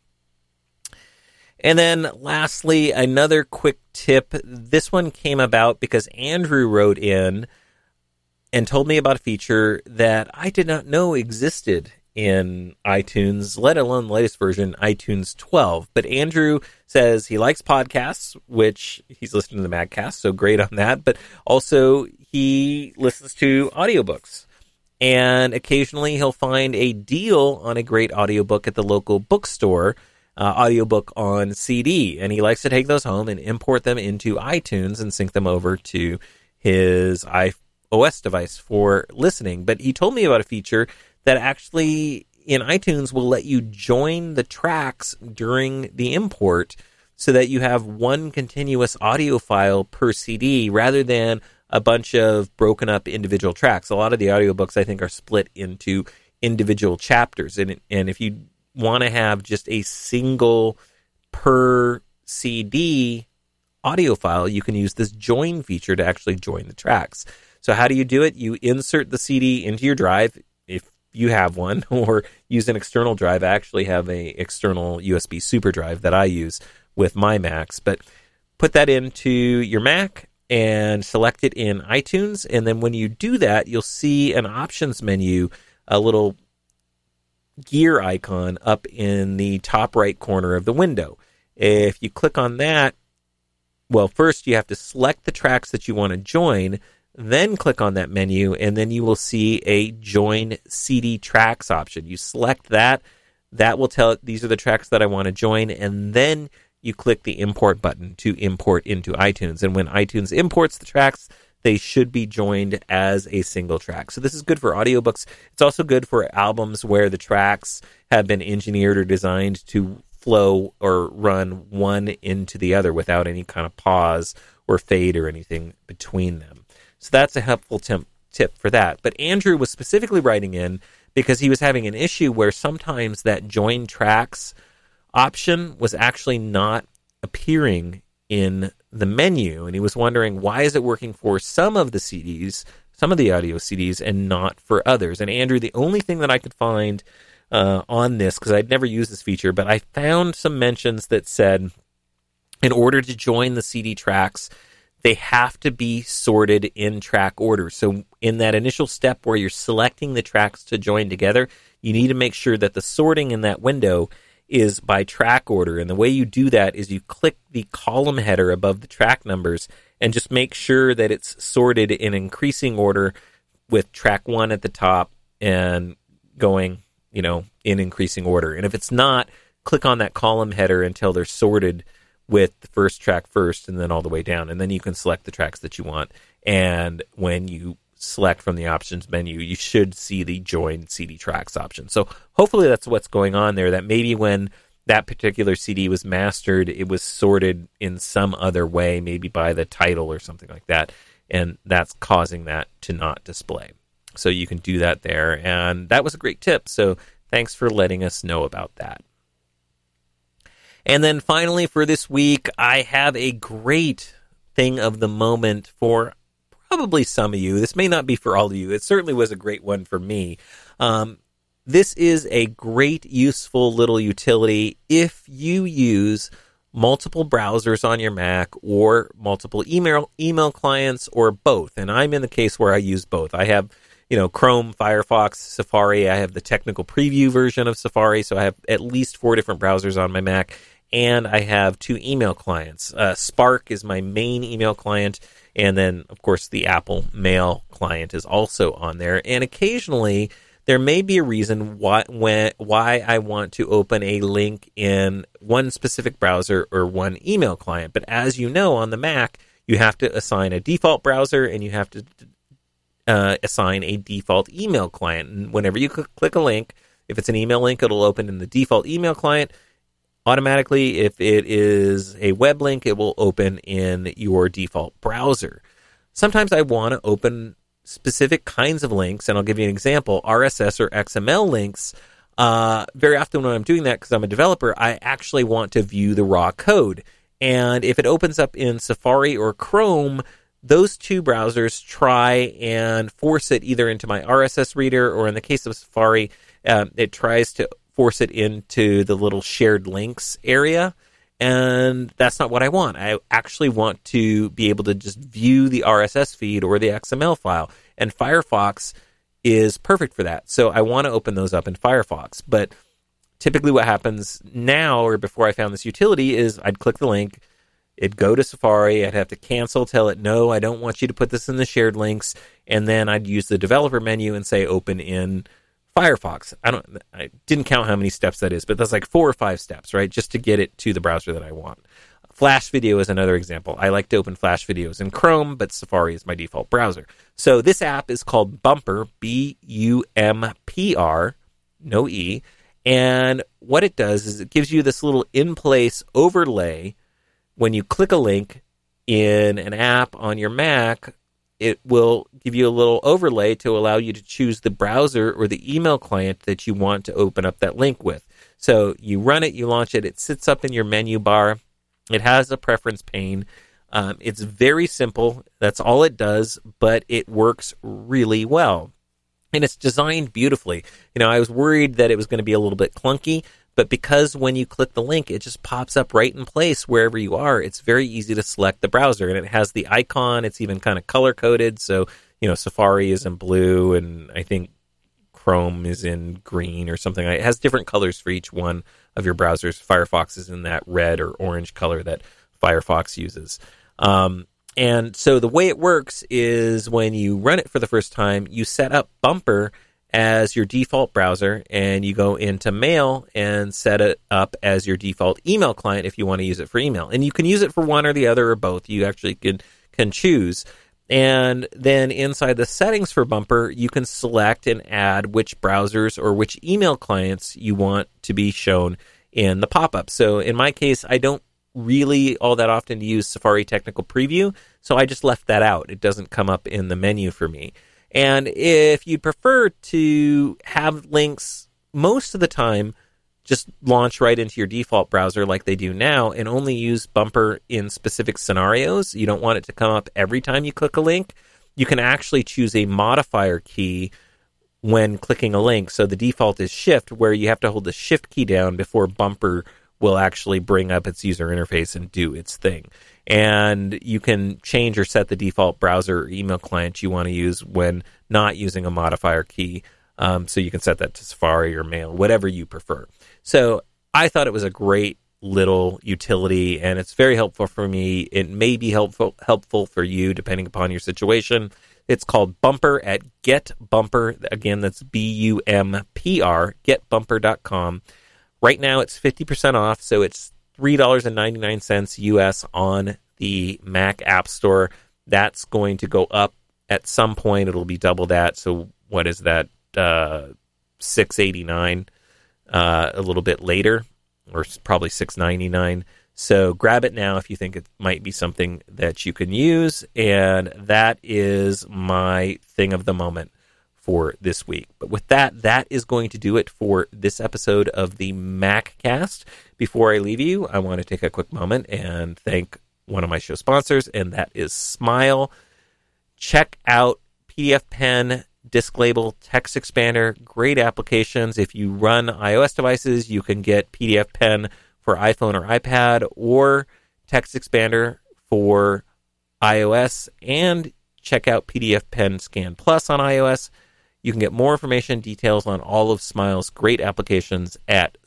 And then lastly, another quick tip. This one came about because Andrew wrote in and told me about a feature that I did not know existed in iTunes, let alone the latest version, iTunes 12. But Andrew says he likes podcasts, which he's listening to the Maccast, so great on that. But also he listens to audiobooks. And occasionally he'll find a deal on a great audiobook at the local bookstore, audiobook on CD. And he likes to take those home and import them into iTunes and sync them over to his iOS device for listening. But he told me about a feature that actually in iTunes will let you join the tracks during the import so that you have one continuous audio file per CD rather than a bunch of broken up individual tracks. A lot of the audiobooks, I think, are split into individual chapters. And if you want to have just a single per CD audio file, you can use this join feature to actually join the tracks. So how do you do it? You insert the CD into your drive, if you have one, or use an external drive. I actually have a external USB super drive that I use with my Macs, but put that into your Mac and select it in iTunes. And then when you do that, you'll see an options menu, a little gear icon up in the top right corner of the window. If you click on that, well, first you have to select the tracks that you want to join, then click on that menu, and then you will see a Join CD Tracks option. You select that. That will tell it, these are the tracks that I want to join, and then you click the import button to import into iTunes. And when iTunes imports the tracks, they should be joined as a single track. So this is good for audiobooks. It's also good for albums where the tracks have been engineered or designed to flow or run one into the other without any kind of pause or fade or anything between them. So that's a helpful tip for that. But Andrew was specifically writing in because he was having an issue where sometimes that join tracks option was actually not appearing in the menu. And he was wondering, why is it working for some of the CDs, some of the audio CDs, and not for others? And Andrew, the only thing that I could find on this, because I'd never used this feature, but I found some mentions that said in order to join the CD tracks, they have to be sorted in track order. So in that initial step where you're selecting the tracks to join together, you need to make sure that the sorting in that window is by track order. And the way you do that is you click the column header above the track numbers and just make sure that it's sorted in increasing order with track 1 at the top and going, in increasing order. And if it's not, click on that column header until they're sorted with the first track first and then all the way down. And then you can select the tracks that you want. And when you select from the options menu, you should see the join CD tracks option. So hopefully that's what's going on there, that maybe when that particular CD was mastered, it was sorted in some other way, maybe by the title or something like that. And that's causing that to not display. So you can do that there. And that was a great tip. So thanks for letting us know about that. And then finally for this week, I have a great thing of the moment for probably some of you. This may not be for all of you. It certainly was a great one for me. This is a great, useful little utility if you use multiple browsers on your Mac or multiple email clients or both. And I'm in the case where I use both. I have, Chrome, Firefox, Safari. I have the technical preview version of Safari, so I have at least 4 different browsers on my Mac. And I have 2 email clients. Spark is my main email client, and then, of course, the Apple Mail client is also on there. And occasionally, there may be a reason why I want to open a link in one specific browser or one email client. But as you know, on the Mac, you have to assign a default browser and you have to assign a default email client. And whenever you click a link, if it's an email link, it'll open in the default email client. Automatically, if it is a web link, it will open in your default browser. Sometimes I want to open specific kinds of links, and I'll give you an example. RSS or XML links, very often when I'm doing that, because I'm a developer, I actually want to view the raw code. And if it opens up in Safari or Chrome, those 2 browsers try and force it either into my RSS reader, or in the case of Safari, it tries to force it into the little shared links area. And that's not what I want. I actually want to be able to just view the RSS feed or the XML file. And Firefox is perfect for that. So I want to open those up in Firefox. But typically what happens now, or before I found this utility, is I'd click the link, it'd go to Safari, I'd have to cancel, tell it, no, I don't want you to put this in the shared links. And then I'd use the developer menu and say open in Firefox. I didn't count how many steps that is, but that's like 4 or 5 steps, right? Just to get it to the browser that I want. Flash Video is another example. I like to open Flash Videos in Chrome, but Safari is my default browser. So this app is called Bumpr, Bumpr, no E. And what it does is it gives you this little in-place overlay. When you click a link in an app on your Mac, it will give you a little overlay to allow you to choose the browser or the email client that you want to open up that link with. So you run it, you launch it, it sits up in your menu bar. It has a preference pane. It's very simple. That's all it does, but it works really well. And it's designed beautifully. I was worried that it was going to be a little bit clunky, but because when you click the link, it just pops up right in place wherever you are, it's very easy to select the browser. And it has the icon. It's even kind of color-coded. So, Safari is in blue, and I think Chrome is in green or something. It has different colors for each one of your browsers. Firefox is in that red or orange color that Firefox uses. And so the way it works is when you run it for the first time, you set up Bumpr as your default browser, and you go into Mail and set it up as your default email client if you want to use it for email. And you can use it for one or the other or both. You actually can choose. And then inside the settings for Bumpr, you can select and add which browsers or which email clients you want to be shown in the pop-up. So in my case, I don't really all that often use Safari Technical Preview, so I just left that out. It doesn't come up in the menu for me. And if you prefer to have links most of the time, just launch right into your default browser like they do now and only use Bumpr in specific scenarios. You don't want it to come up every time you click a link. You can actually choose a modifier key when clicking a link. So the default is Shift, where you have to hold the Shift key down before Bumpr will actually bring up its user interface and do its thing. And you can change or set the default browser or email client you want to use when not using a modifier key. So you can set that to Safari or Mail, whatever you prefer. So I thought it was a great little utility, and it's very helpful for me. It may be helpful for you, depending upon your situation. It's called Bumpr at GetBumpr. Again, that's BUMPR, getbumpr.com. Right now, it's 50% off, so it's $3.99 US on the Mac App Store. That's going to go up at some point. It'll be double that. So what is that? $6.89 a little bit later, or probably $6.99. So grab it now if you think it might be something that you can use. And that is my thing of the moment for this week. But with that, that is going to do it for this episode of the MacCast. Before I leave you, I want to take a quick moment and thank one of my show sponsors, and that is Smile. Check out PDFpen, Disk Label, Text Expander, great applications. If you run iOS devices, you can get PDFpen for iPhone or iPad, or Text Expander for iOS, and check out PDF Pen Scan Plus on iOS. You can get more information, details on all of Smile's great applications at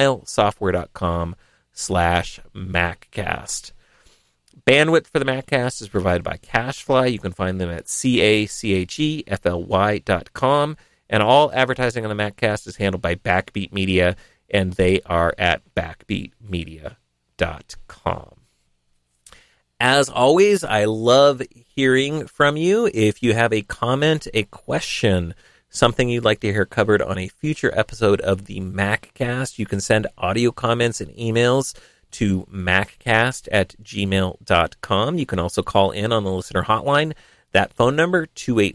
smilesoftware.com/MacCast. Bandwidth for the MacCast is provided by CacheFly. You can find them at CacheFly.com. And all advertising on the MacCast is handled by Backbeat Media, and they are at backbeatmedia.com. As always, I love hearing from you. If you have a comment, a question, something you'd like to hear covered on a future episode of the MacCast, you can send audio comments and emails to maccast@gmail.com. You can also call in on the listener hotline. That phone number,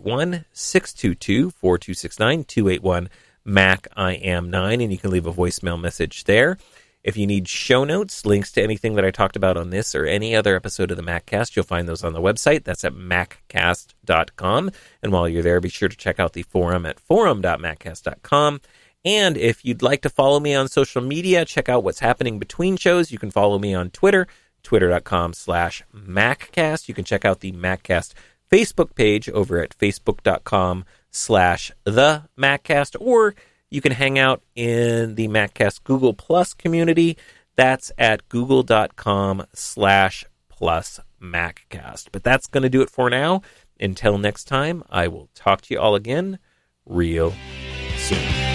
281-622-4269, 281-MAC-I-AM-9, and you can leave a voicemail message there. If you need show notes, links to anything that I talked about on this or any other episode of the MacCast, you'll find those on the website. That's at maccast.com. And while you're there, be sure to check out the forum at forum.maccast.com. And if you'd like to follow me on social media, check out what's happening between shows. You can follow me on Twitter, twitter.com/MacCast. You can check out the MacCast Facebook page over at facebook.com/TheMacCast, or you can hang out in the MacCast Google Plus community. That's at google.com/+MacCast. But that's going to do it for now. Until next time, I will talk to you all again real soon.